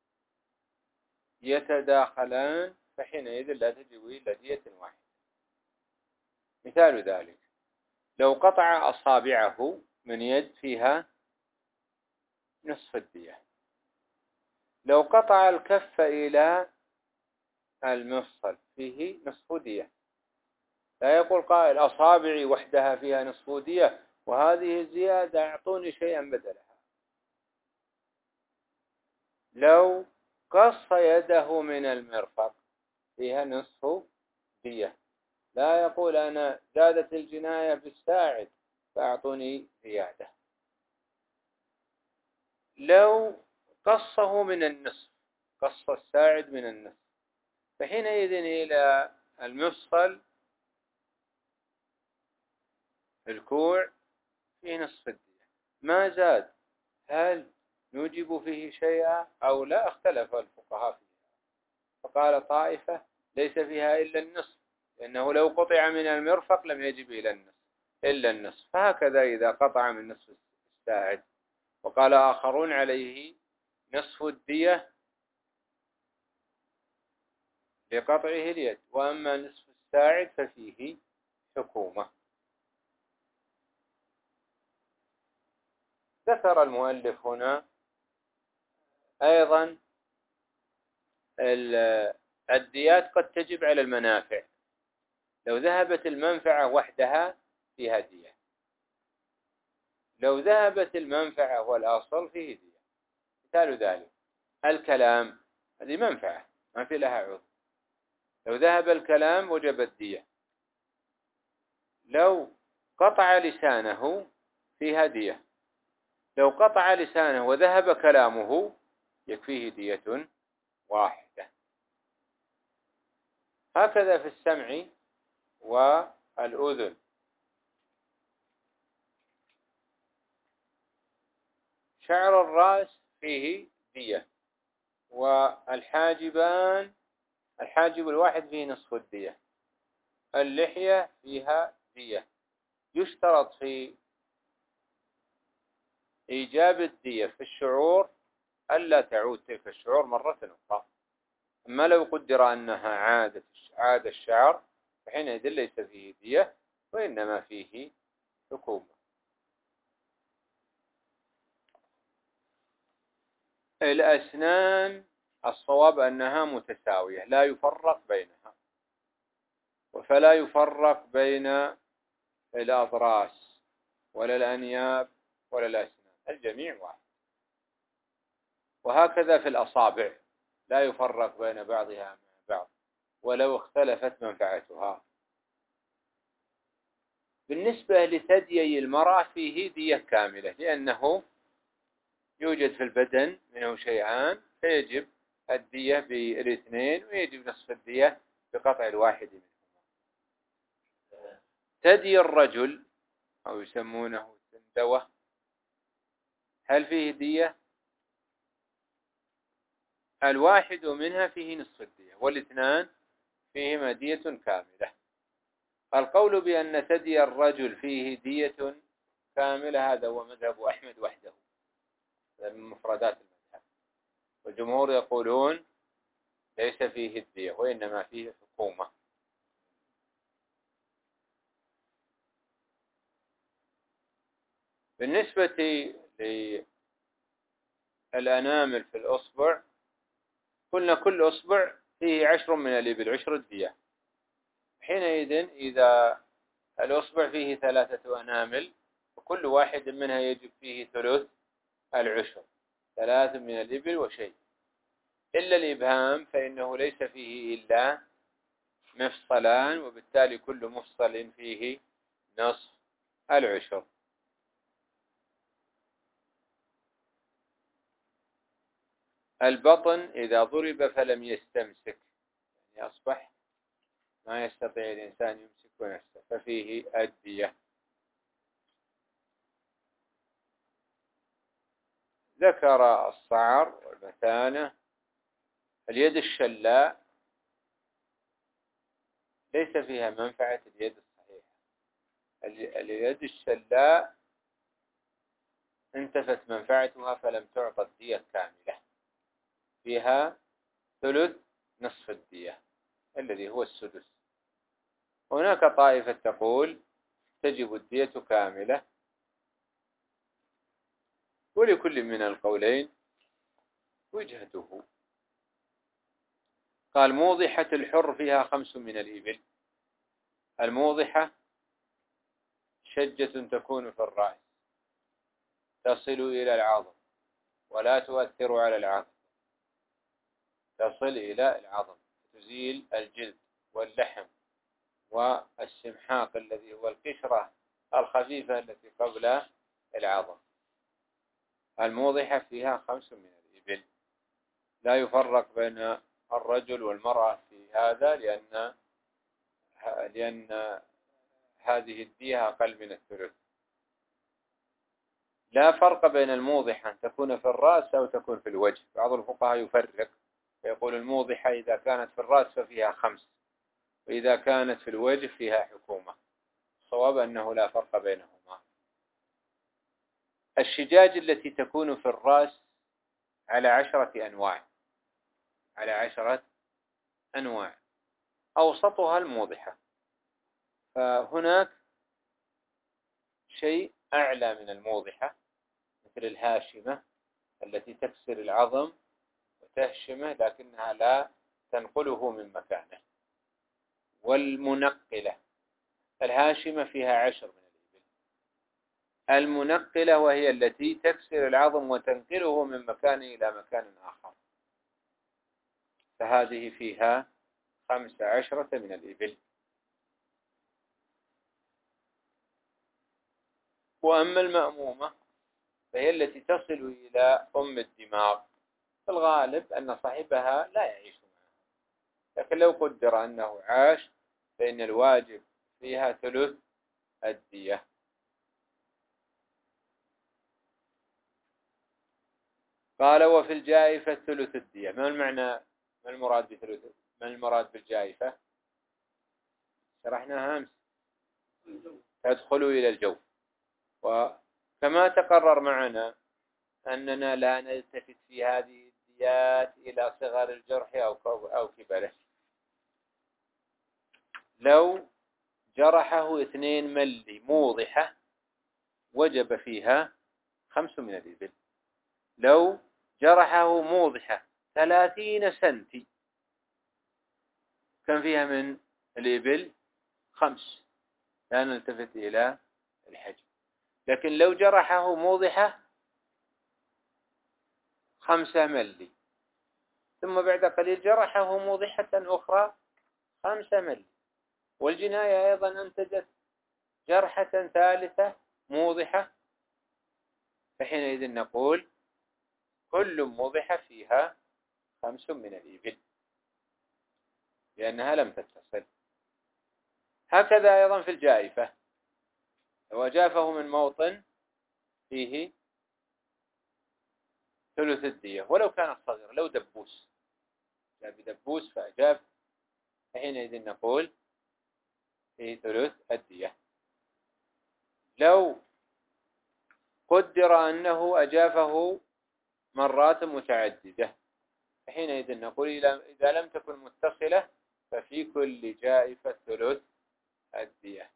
Speaker 1: يتداخلان فحينئذ لا تجب إلا دية واحدة. مثال ذلك لو قطع أصابعه من يد فيها نصف الدية، لو قطع الكف إلى المفصل فيه نصف دية. لا يقول قائل أصابعي وحدها فيها نصف دية وهذه الزيادة أعطوني شيئا بدلها. لو قص يده من المرفق فيها نصف دية. لا يقول أنا زادت الجناية بالساعد فأعطوني زيادة. لو قصه من النصف، قص الساعد من النصف، فحينئذ إلى المفصل الكوع في نصف الدية ما زاد، هل نوجب فيه شيئا أو لا؟ اختلف الفقهاء فيها، فقال طائفة ليس فيها إلا النصف، لأنه لو قطع من المرفق لم يجب إلى النصف إلا النصف، فهكذا إذا قطع من نصف الساعد. وقال آخرون عليه نصف الدية لقطعه اليد، وأما نصف الساعد ففيه حكومة. ذكر المؤلف هنا أيضا الديات قد تجب على المنافع، لو ذهبت المنفعة وحدها فيها دية، لو ذهبت المنفعة والأصل فيه دية. مثال ذلك الكلام، هذه منفعة ما في لها عذر، لو ذهب الكلام وجبت دية. لو قطع لسانه فيها دية، لو قطع لسانه وذهب كلامه يكفيه دية واحدة. هكذا في السمع والأذن. شعر الرأس فيه دية، والحاجبان الحاجب الواحد فيه نصف الدية، اللحية فيها دية. يشترط في إيجاب الدية في الشعور ألا تعود تلك الشعور مرة أخرى. أما لو قدر أنها عادة عاد الشعر فحينئذ ليس فيه دية وإنما فيه حكومة. الأسنان الصواب أنها متساوية لا يفرق بينها، فلا يفرق بين الأضراس ولا الأنياب ولا الأسنان، الجميع واحد. وهكذا في الأصابع لا يفرق بين بعضها مع بعض ولو اختلفت منفعتها. بالنسبة لثديي المرأة فيه دية كاملة، لأنه يوجد في البدن منه شيئان فيجب الدية بالاثنين ويجب نصف الدية بقطع الواحد منهما. ثدي الرجل أو يسمونه السندوة هل فيه دية؟ الواحد منها فيه نصف الدية والاثنان فيهما دية كاملة. القول بأن ثدي الرجل فيه دية كاملة هذا هو مذهب أحمد وحده من مفردات المذهب، والجمهور يقولون ليس فيه الدية وإنما فيه حكومة. بالنسبة للأنامل في الأصبع قلنا كل أصبع فيه عشر من الإبل، عشر الدية. حينئذ إذا الأصبع فيه ثلاثة أنامل وكل واحد منها يجب فيه ثلث العشر، ثلاث من الإبل وشيء، إلا الإبهام فإنه ليس فيه إلا مفصلان وبالتالي كل مفصل فيه نصف العشر. البطن إذا ضرب فلم يستمسك، يعني أصبح ما يستطيع الإنسان يمسك نفسه ففيه الدية. ذكر الصعر والمثانة. اليد الشلاء ليس فيها منفعة اليد الصحيحة. اليد الشلاء انتفت منفعتها فلم تعطى الدية كاملة، فيها ثلث نصف الدية الذي هو السدس. هناك طائفة تقول تجب الدية كاملة، ولكل من القولين وجهته. قال موضحة الحر فيها خمس من الإبل. الموضحة شجة تكون في الرأس تصل إلى العظم ولا تؤثر على العظم، تصل إلى العظم تزيل الجلد واللحم والسمحاق الذي هو القشرة الخفيفة التي قبل العظم. الموضحة فيها خمس من الإبل. لا يفرق بين الرجل والمرأة في هذا، لأن لأن هذه الدية أقل من الثلث. لا فرق بين الموضحة أن تكون في الرأس أو تكون في الوجه. بعض الفقهاء يفرق فيقول الموضحة إذا كانت في الرأس ففيها خمس، وإذا كانت في الوجه فيها حكومة. الصواب أنه لا فرق بينهما. الشجاج التي تكون في الرأس على عشرة أنواع، على عشرة أنواع، أوسطها الموضحة. فهناك شيء أعلى من الموضحة مثل الهاشمة التي تكسر العظم وتهشمه لكنها لا تنقله من مكانه، والمنقلة. الهاشمة فيها عشر من الإبل. المنقلة وهي التي تكسر العظم وتنقله من مكان إلى مكان آخر، فهذه فيها خمس عشرة من الإبل. وأما المأمومة فهي التي تصل إلى أم الدماغ. في الغالب أن صاحبها لا يعيش معها، لكن لو قدر أنه عاش فإن الواجب فيها ثلث الدية. قال وفي الجائفة ثلث الدية. ما المعنى؟ ما المراد بثلث؟ ما المراد بالجائفة؟ شرحناها أمس. تدخل إلى الجوف. وكما تقرر معنا أننا لا نلتفت في هذه الديات إلى صغر الجرح أو أو كبره. لو جرحه اثنين ملي موضحة وجب فيها خمس من الإبل. لو جرحه موضحة ثلاثين سنتي كان فيها من الإبل خمس، لا نلتفت إلى الحجم. لكن لو جرحه موضحة خمسة ملي ثم بعد قليل جرحه موضحة أخرى خمسة ملي، والجناية أيضا أنتجت جرحة ثالثة موضحة، فحينئذ نقول كل موضحة فيها خمس من الإبل لأنها لم تتصل. هكذا أيضا في الجائفة، لو أجافه من موطن فيه ثلث الدية ولو كان صغير، لو دبوس جاء بدبوس فأجاب، فحينئذ نقول فيه ثلث الدية. لو قدر أنه أجافه مرات متعددة، فحينئذ نقول إذا لم تكن متصلة ففي كل جائفة ثلث الدية.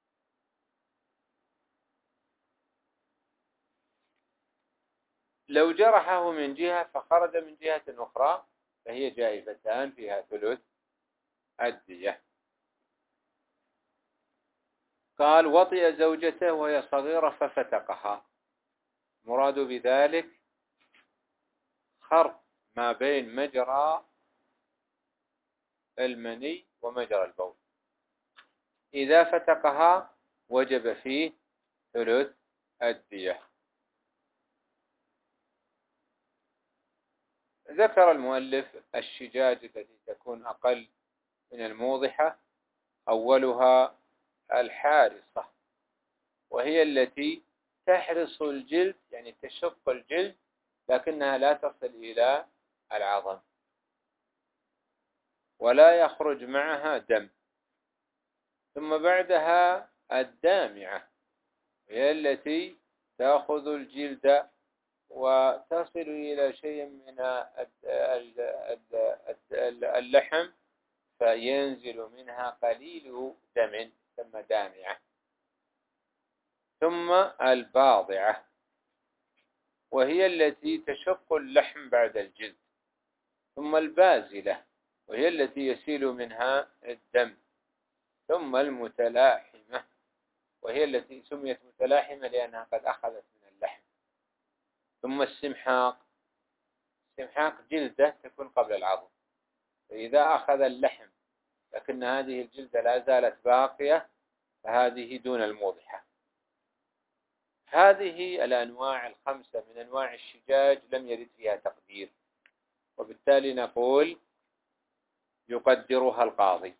Speaker 1: لو جرحه من جهة فخرج من جهة أخرى فهي جائفتان فيها ثلث الدية. قال وطئ زوجته وهي صغيرة ففتقها. مراد بذلك خرق ما بين مجرى المني ومجرى البول. إذا فتقها وجب فيه ثلث الدية. ذكر المؤلف الشجاج التي تكون أقل من الموضحة. أولها الحارصة، وهي التي تحرص الجلد، يعني تشق الجلد لكنها لا تصل إلى العظم، ولا يخرج معها دم. ثم بعدها الدامعة، هي التي تأخذ الجلد وتصل إلى شيء من اللحم فينزل منها قليل دم ثم دامعة. ثم الباضعة، وهي التي تشق اللحم بعد الجلد. ثم البازلة، وهي التي يسيل منها الدم. ثم المتلاحمة، وهي التي سميت متلاحمة لأنها قد أخذت من اللحم. ثم السمحاق، السمحاق جلدة تكون قبل العظم، فإذا أخذ اللحم لكن هذه الجلدة لا زالت باقية فهذه دون الموضحة. هذه الأنواع الخمسة من أنواع الشجاج لم يرد فيها تقدير، وبالتالي نقول يقدرها القاضي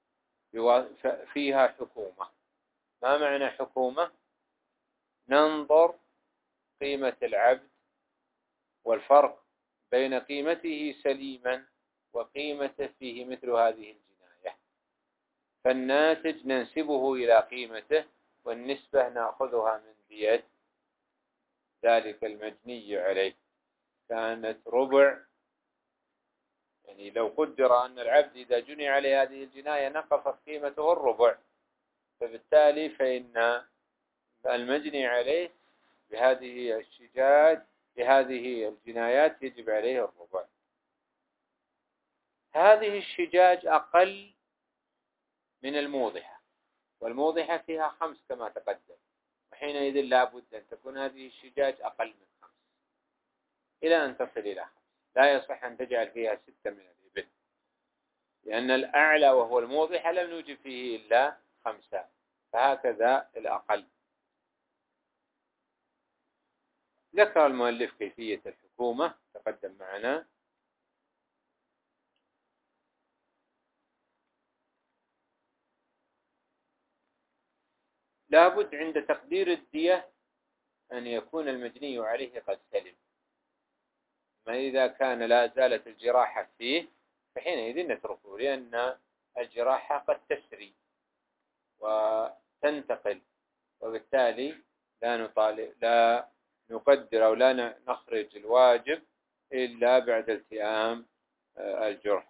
Speaker 1: فيها حكومة. ما معنى حكومة؟ ننظر قيمة العبد والفرق بين قيمته سليما وقيمته فيه مثل هذه الجناية، فالناتج ننسبه إلى قيمته، والنسبة نأخذها من بيد ذلك المجني عليه. كانت ربع، يعني لو قدر أن العبد إذا جني عليه هذه الجناية نقصت قيمته الربع، فبالتالي فإن المجني عليه بهذه الشجاج بهذه الجنايات يجب عليه الربع. هذه الشجاج أقل من الموضحة، والموضحة فيها خمس كما تقدم، وحينئذ لا بد أن تكون هذه الشجاج أقل من خمس إلى أن تصل إلى خمس. لا يصح أن تجعل فيها ستة من الإبل، لأن الأعلى وهو الموضحة لم نوجد فيه إلا خمسة، فهكذا الأقل. ذكر المؤلف كيفية الحكومة تقدم معنا. لابد عند تقدير الدية أن يكون المجني عليه قد سلم. ما إذا كان لا زالت الجراحة فيه فحينئذ نتركه، لأن الجراحة قد تسري وتنتقل، وبالتالي لا نطالب لا نقدر أو لا نخرج الواجب إلا بعد التئام الجرح.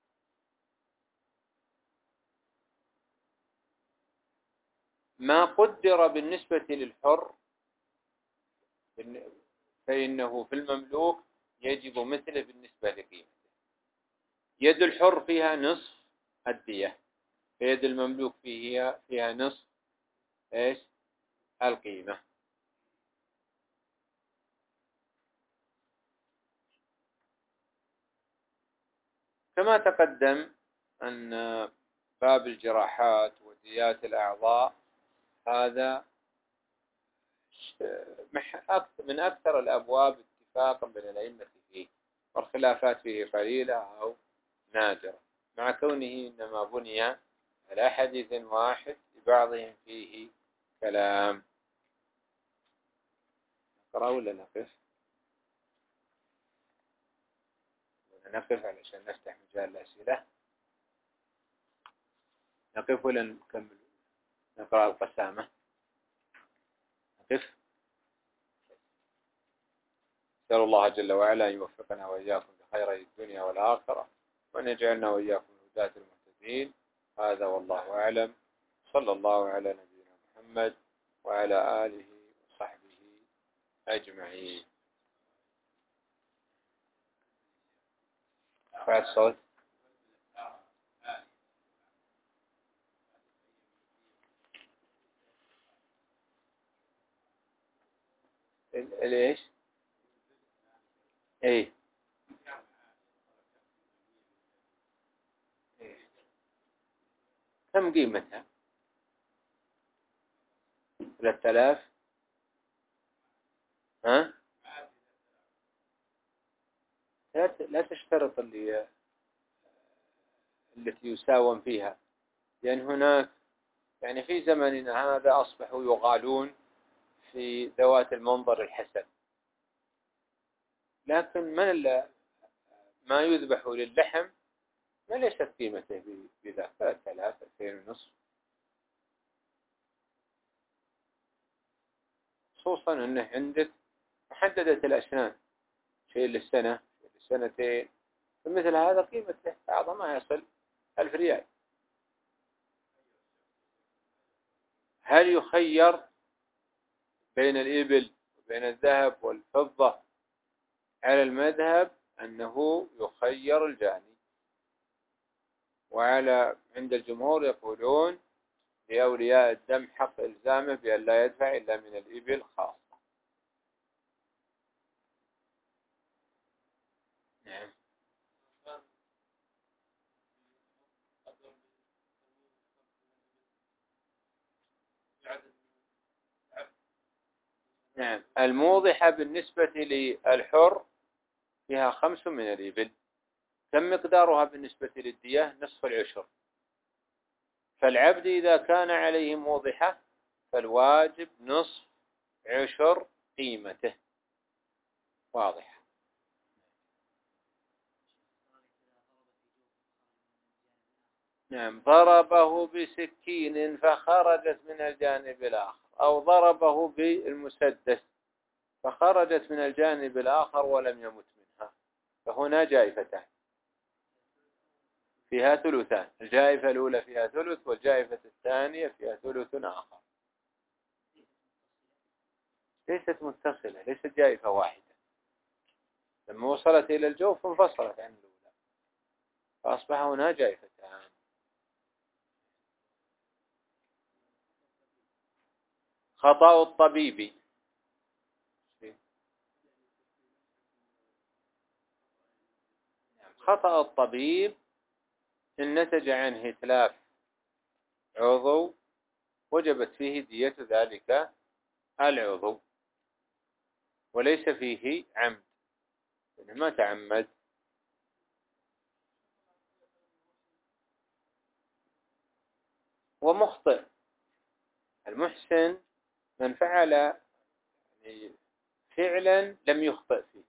Speaker 1: ما قدر بالنسبة للحر فإنه في المملوك يجب مثله بالنسبة لقيمته. يد الحر فيها نصف الدية، فيد المملوك فيها فيها نصف إيش القيمة. كما تقدم أن باب الجراحات وديات الأعضاء هذا من أكثر الأبواب اتفاقا بين الأئمة فيه، والخلافات فيه قليلة أو نادرة، مع كونه إنما بني على حديث واحد لبعضهم فيه كلام. نقرأ ولا نقف؟ نقف علشان نفتح مجال الأسئلة. نقف ولا نكمل؟ نقرأ القسامة. نقف. نسأل الله جل وعلا أن يوفقنا وإياكم بخير الدنيا والآخرة، وأن يجعلنا وإياكم هداة المهتدين. هذا والله أعلم. صلى الله على نبينا محمد وعلى آله وصحبه أجمعين. رفع الصوت. ليش؟ ايه كم قيمتها؟ ثلاثة آلاف. ها؟ لا تشترط اللي التي يساوم فيها، لأن هناك يعني في زمننا هذا أصبحوا يغالون في ذوات المنظر الحسن، لكن من ما يذبح للحم ما ليست قيمته بذا، ثلاثة آلاف اثنين ونصف، خصوصا أنه عندك محددة الأسنان، شيء للسنة شيء للسنتين، فمثل هذا قيمته بعضها ما يصل ألف ريال. هل يخير بين الإبل وبين الذهب والفضة؟ على المذهب أنه يخير الجاني، وعلى عند الجمهور يقولون لأولياء الدم حق إلزامه بأن لا يدفع إلا من الإبل خاصة. نعم. نعم. الموضحة بالنسبة للحر فيها خمس من الإبل. كم مقدارها بالنسبة للدية؟ نصف العشر. فالعبد إذا كان عليه موضحة فالواجب نصف عشر قيمته. واضح. نعم. ضربه بسكين فخرجت من الجانب الآخر، أو ضربه بالمسدس فخرجت من الجانب الآخر ولم يمت منها، فهنا جائفتان فيها ثلثان، الجائفة الأولى فيها ثلث والجائفة الثانية فيها ثلث آخر. ليست متصلة، ليست جائفة واحدة، لما وصلت إلى الجوف انفصلت عن الأولى فأصبح هنا جائفتان. خطأ الطبيب. خطأ الطبيب إن نتج عنه إتلاف عضو وجبت فيه دية ذلك العضو، وليس فيه عمد، إنه ما تعمد. ومخطئ. المحسن من فعل يعني فعلا لم يخطئ فيه،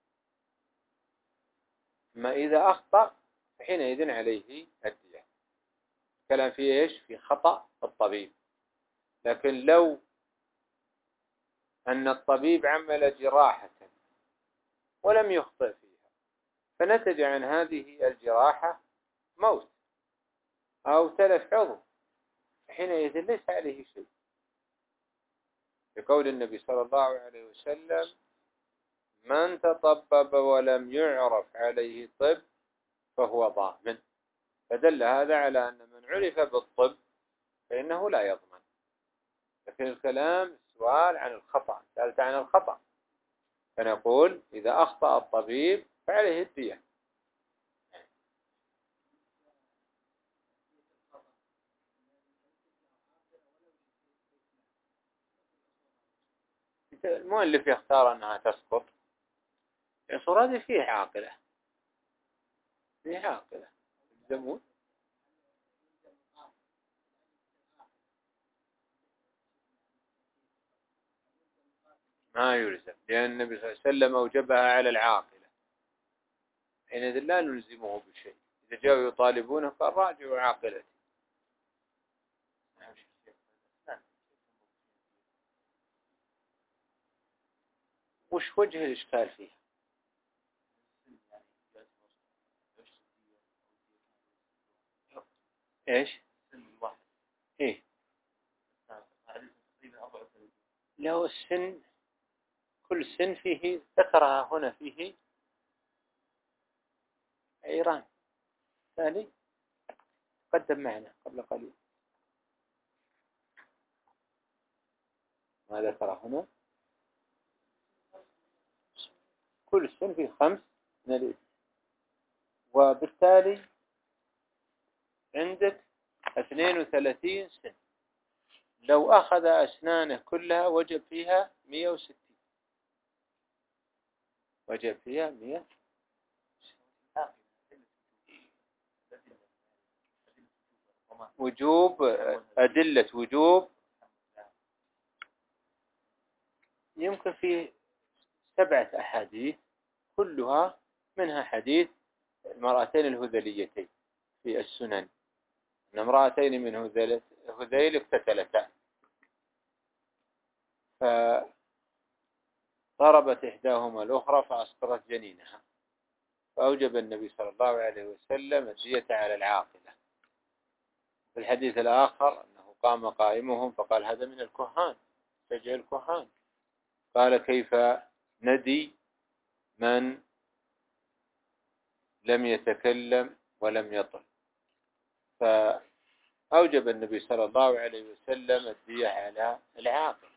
Speaker 1: ما إذا أخطأ فحينئذ عليه الدية. كلام فيه إيش؟ في خطأ الطبيب. لكن لو أن الطبيب عمل جراحة ولم يخطئ فيها فنتج عن هذه الجراحة موت أو تلف عضو، حينئذ ليس عليه شيء، بقول النبي صلى الله عليه وسلم: من تطبب ولم يعرف عليه طب فهو ضامن. فدل هذا على أن من عرف بالطب فإنه لا يضمن. لكن الكلام السؤال عن الخطأ، سألت عن الخطأ، فنقول إذا أخطأ الطبيب فعليه الدية. المؤلف يختار أنها تسقط، الصورة هذه فيه عاقلة، فيه عاقلة الزمون. ما يلزم، لأن النبي صلى الله عليه وسلم أوجبها على العاقلة، حينئذ لا نلزمه بشيء. إذا جاءوا يطالبونه قال راجعوا عاقلتي. وش وجه الإشكال فيها؟ إيش؟ إيه؟ له السن، كل سن فيه ذكرها هنا فيه عيران. ثاني قدم معنا قبل قليل ما ذكر هنا، كل سن فيه خمس من الإبل، وبالتالي عندك اثنين وثلاثين سن. لو أخذ أسنانه كلها وجب فيها مئة وستين، وجب فيها مئة. وجوب، أدلة وجوب يمكن فيه سبعة أحاديث كلها منها حديث المرأتين الهذليتين في السنن، أن امرأتين من هذيل اقتتلتا، فضربت إحداهما الأخرى فأسقطت جنينها، فأوجب النبي صلى الله عليه وسلم الدية على العاقلة. في الحديث الآخر أنه قام قائمهم فقال هذا من الكهان، شجع الكهان. قال كيف ندي من لم يتكلم ولم يطل؟ فأوجب النبي صلى الله عليه وسلم الدية على العاقلة.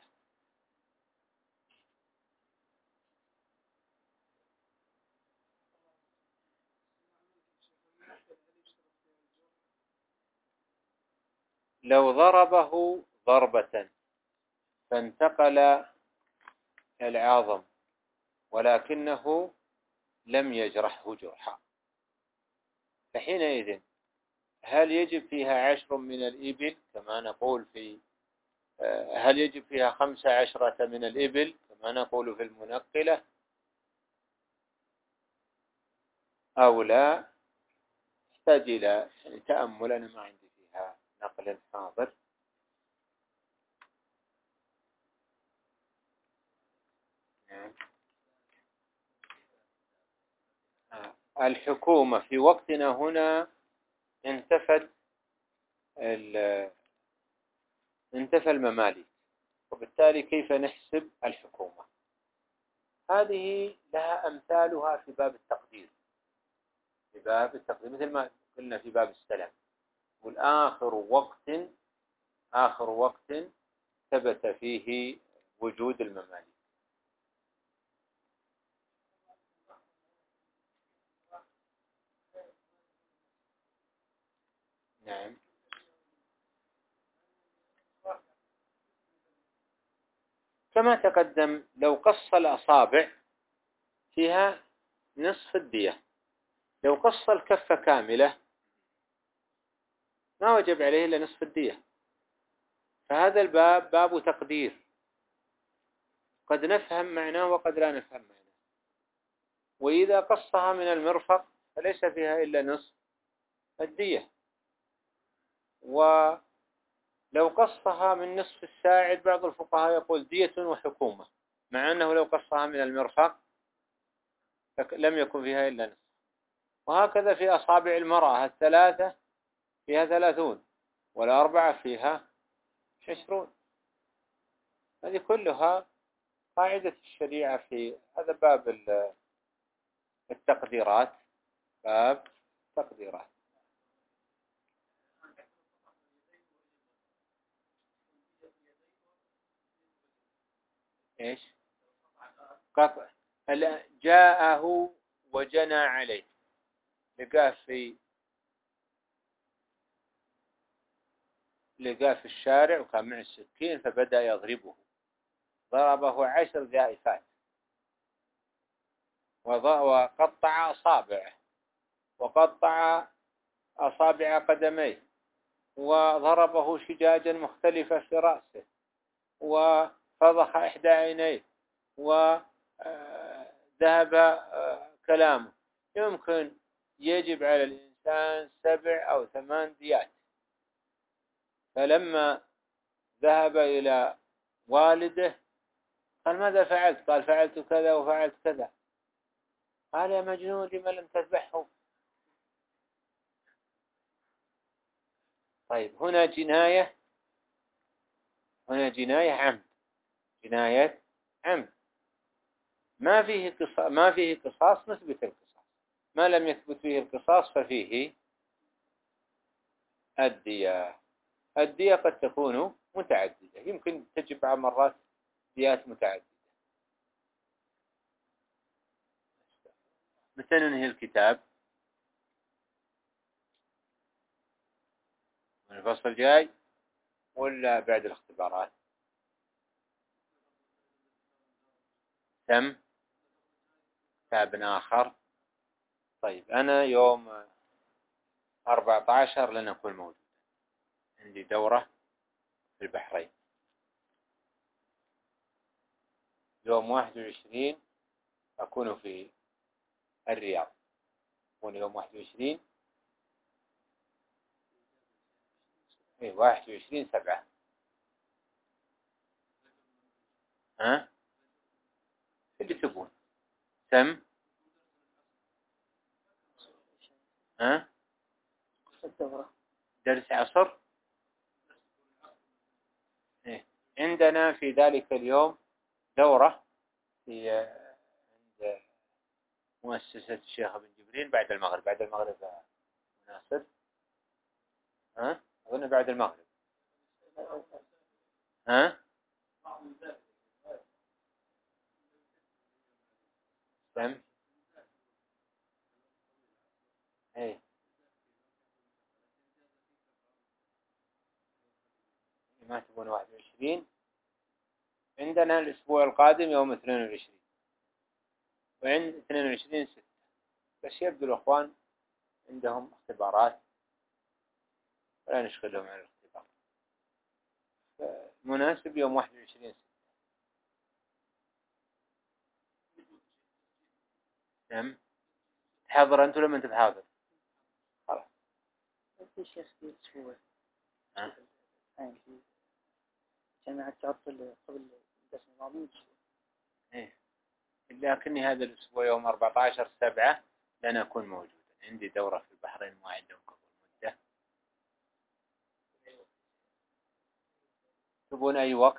Speaker 1: لو ضربه ضربة فانتقل العظم ولكنه لم يجرحه جرحا، فحينئذ هل يجب فيها عشر من الإبل كما نقول في هل يجب فيها خمس عشرة من الإبل كما نقول في المنقلة أو لا؟ يحتاج إلى تأمل، أنا ما عندي فيها نقل حاضر. الحكومة في وقتنا هنا انتفت انتفى المماليك، وبالتالي كيف نحسب الحكومة؟ هذه لها أمثالها في باب التقدير، في باب التقدير مثل ما قلنا في باب السلام، والآخر وقت آخر وقت ثبت فيه وجود المماليك. نعم. كما تقدم لو قص الأصابع فيها نصف الدية، لو قص الكفة كاملة ما وجب عليه إلا نصف الدية. فهذا الباب باب تقدير، قد نفهم معناه وقد لا نفهم معناه. وإذا قصها من المرفق فليس فيها إلا نصف الدية، ولو قصها من نصف الساعد بعض الفقهاء يقول دية وحكومة، مع أنه لو قصها من المرفق لم يكن فيها إلا نصف. وهكذا في أصابع المرأة الثلاثة فيها ثلاثون، والأربعة فيها عشرون. هذه كلها قاعدة الشريعة في هذا باب التقديرات، باب تقديرات. إيش؟ قطع جاءه وجنى عليه، لقاه في لقاه في الشارع وكان معه السكين فبدأ يضربه، ضربه عشر جائفات وقطع أصابعه وقطع أصابع قدميه وضربه شجاجا مختلفة في رأسه وفضح إحدى عينيه وذهب كلامه. يمكن يجب على الإنسان سبع أو ثمان ديات. فلما ذهب إلى والده قال ماذا فعلت؟ قال فعلت كذا وفعلت كذا. قال يا مجنون لما لم تذبحه؟ طيب هنا جناية، هنا جناية عمد، جناية عمد ما فيه قصاص، ما فيه قصاص نثبت القصاص، ما لم يثبت فيه القصاص ففيه الدية. الدية قد تكون متعددة، يمكن تجب على مرات ديات متعددة. متى ننهي الكتاب؟ من الفصل الجاي ولا بعد الاختبارات؟ تم كتاب آخر. طيب أنا يوم أربعة عشر لن أكون موجود، عندي دورة في البحرين. يوم واحد وعشرين أكون في الرياض يكون يوم واحد وعشرين. ايه واحد وعشرين سبعة. ها اللي تبون تم. ها
Speaker 2: الدورة
Speaker 1: درس عصر. إيه. عندنا في ذلك اليوم دورة في عند مؤسسة الشيخ ابن جبرين بعد المغرب. بعد المغرب مناسب. ها أظن بعد المغرب. ها تم. ايه ما تبون واحد وعشرين. عندنا الأسبوع القادم يوم اثنين وعشرين وعند اثنين وعشرين ستة. بس يبدو الأخوان عندهم اختبارات ولا نشغلهم عن الاختبار. مناسب يوم واحد وعشرين ستة. نعم تحضر أنت ولا ما أنت بحاضر؟ خلاص.
Speaker 2: في شيخ في الأسبوع
Speaker 1: ها
Speaker 2: يعني في جامعة تعطل قبل الدرس الماضي.
Speaker 1: إيه لكني هذا الأسبوع يوم أربعة عشر سبعة لن أكون موجودا. عندي دورة في البحرين ما عندهم قبل مدة. تبون أي وقت؟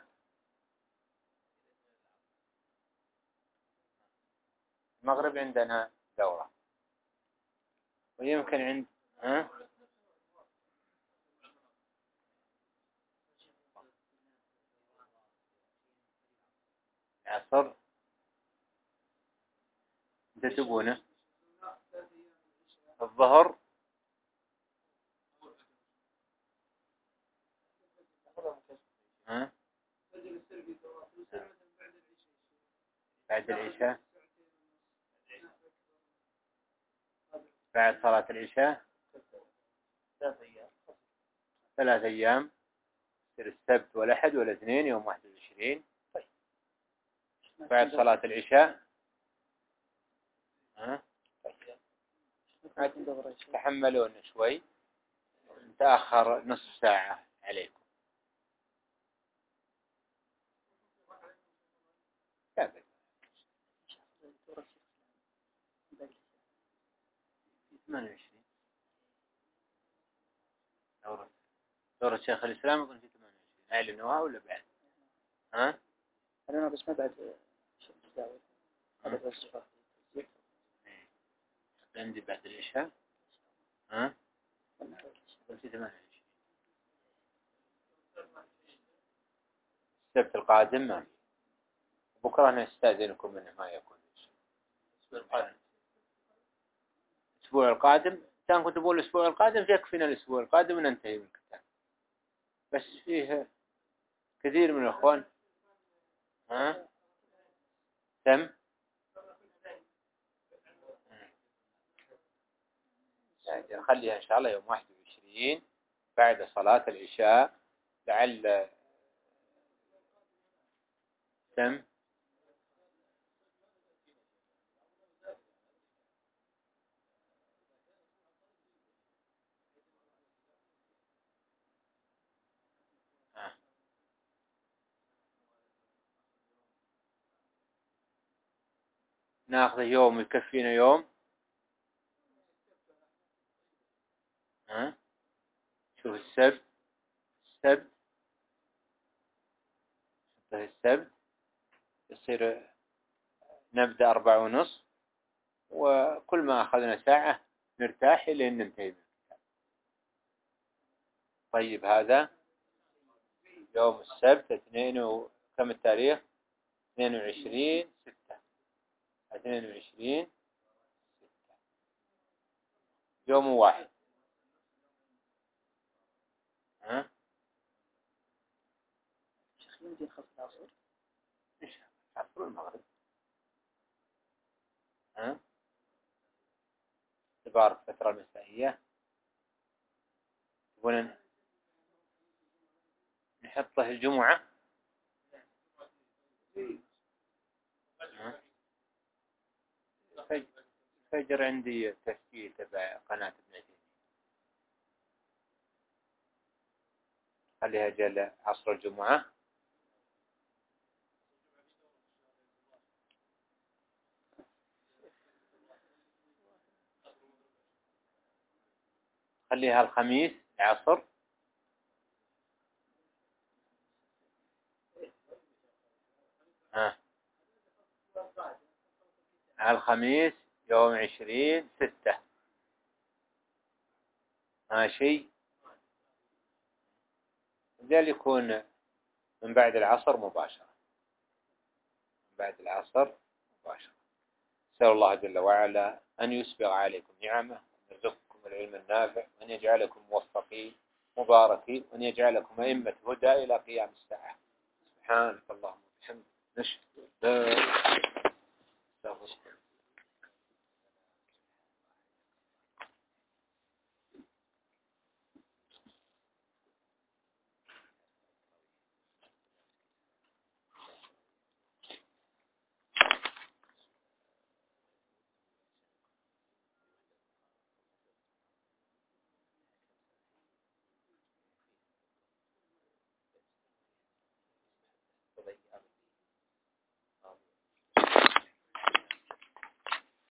Speaker 1: المغرب عندنا دورة ويمكن عند ها عصر انت تبونه الظهر. ها بعد العشاء بعد صلاة العشاء ثلاث أيام. السبت والأحد والاثنين يوم واحد وعشرين بعد صلاة العشاء. ها تحملون شوي تأخر نصف ساعة عليكم. لا بد. ثمانية وعشرين دورة دورة شيخ الإسلام يكون في ثمانية وعشرين. أعلنوها ولا بعد؟ ها
Speaker 2: أنا بس ما بعد شيء دعوة هذا بس فاضي.
Speaker 1: عندي بعد العشاء. ها يكون في ثمانية وعشرين. السبت القادم ما بكرة نستأذنكم منه ما يكون. الأسبوع القادم كان كنت بقول الأسبوع القادم يكفينا الأسبوع القادم وننتهي من الكتاب. بس فيه كثير من الأخوان. ها تم. يعني نخليها إن شاء الله يوم واحد وعشرين بعد صلاة العشاء لعل تم. ناخذ يوم يكفينا يوم. ها شوف السبت. السبت السبت يصير نبدأ أربعة ونص وكل ما أخذنا ساعة نرتاح لين ننتهي. طيب هذا يوم السبت اثنين و... كم التاريخ؟ اثنين وعشرين ستة. اثنين وعشرين ستة يوم واحد. ها
Speaker 2: شيخ يمكن خلص العصر.
Speaker 1: إيش عصر المغرب. ها اختبار الفترة المسائية. تقولون نحط له الجمعة. ها الفجر عندي تسجيل تبع قناة ابن تيمية، خليها جل عصر الجمعة. خليها الخميس عصر. ها الخميس يوم عشرين ستة، ماشي. قال يكون من بعد العصر مباشرة، من بعد العصر مباشرة. أسأل الله جل وعلا أن يسبغ عليكم نعمه، وأن يرزقكم العلم النافع، وأن يجعلكم موفقين مباركين، وأن يجعلكم أئمة هدى إلى قيام الساعة. سبحانك اللهم وبحمدك نشهد لا إله إلا أنت.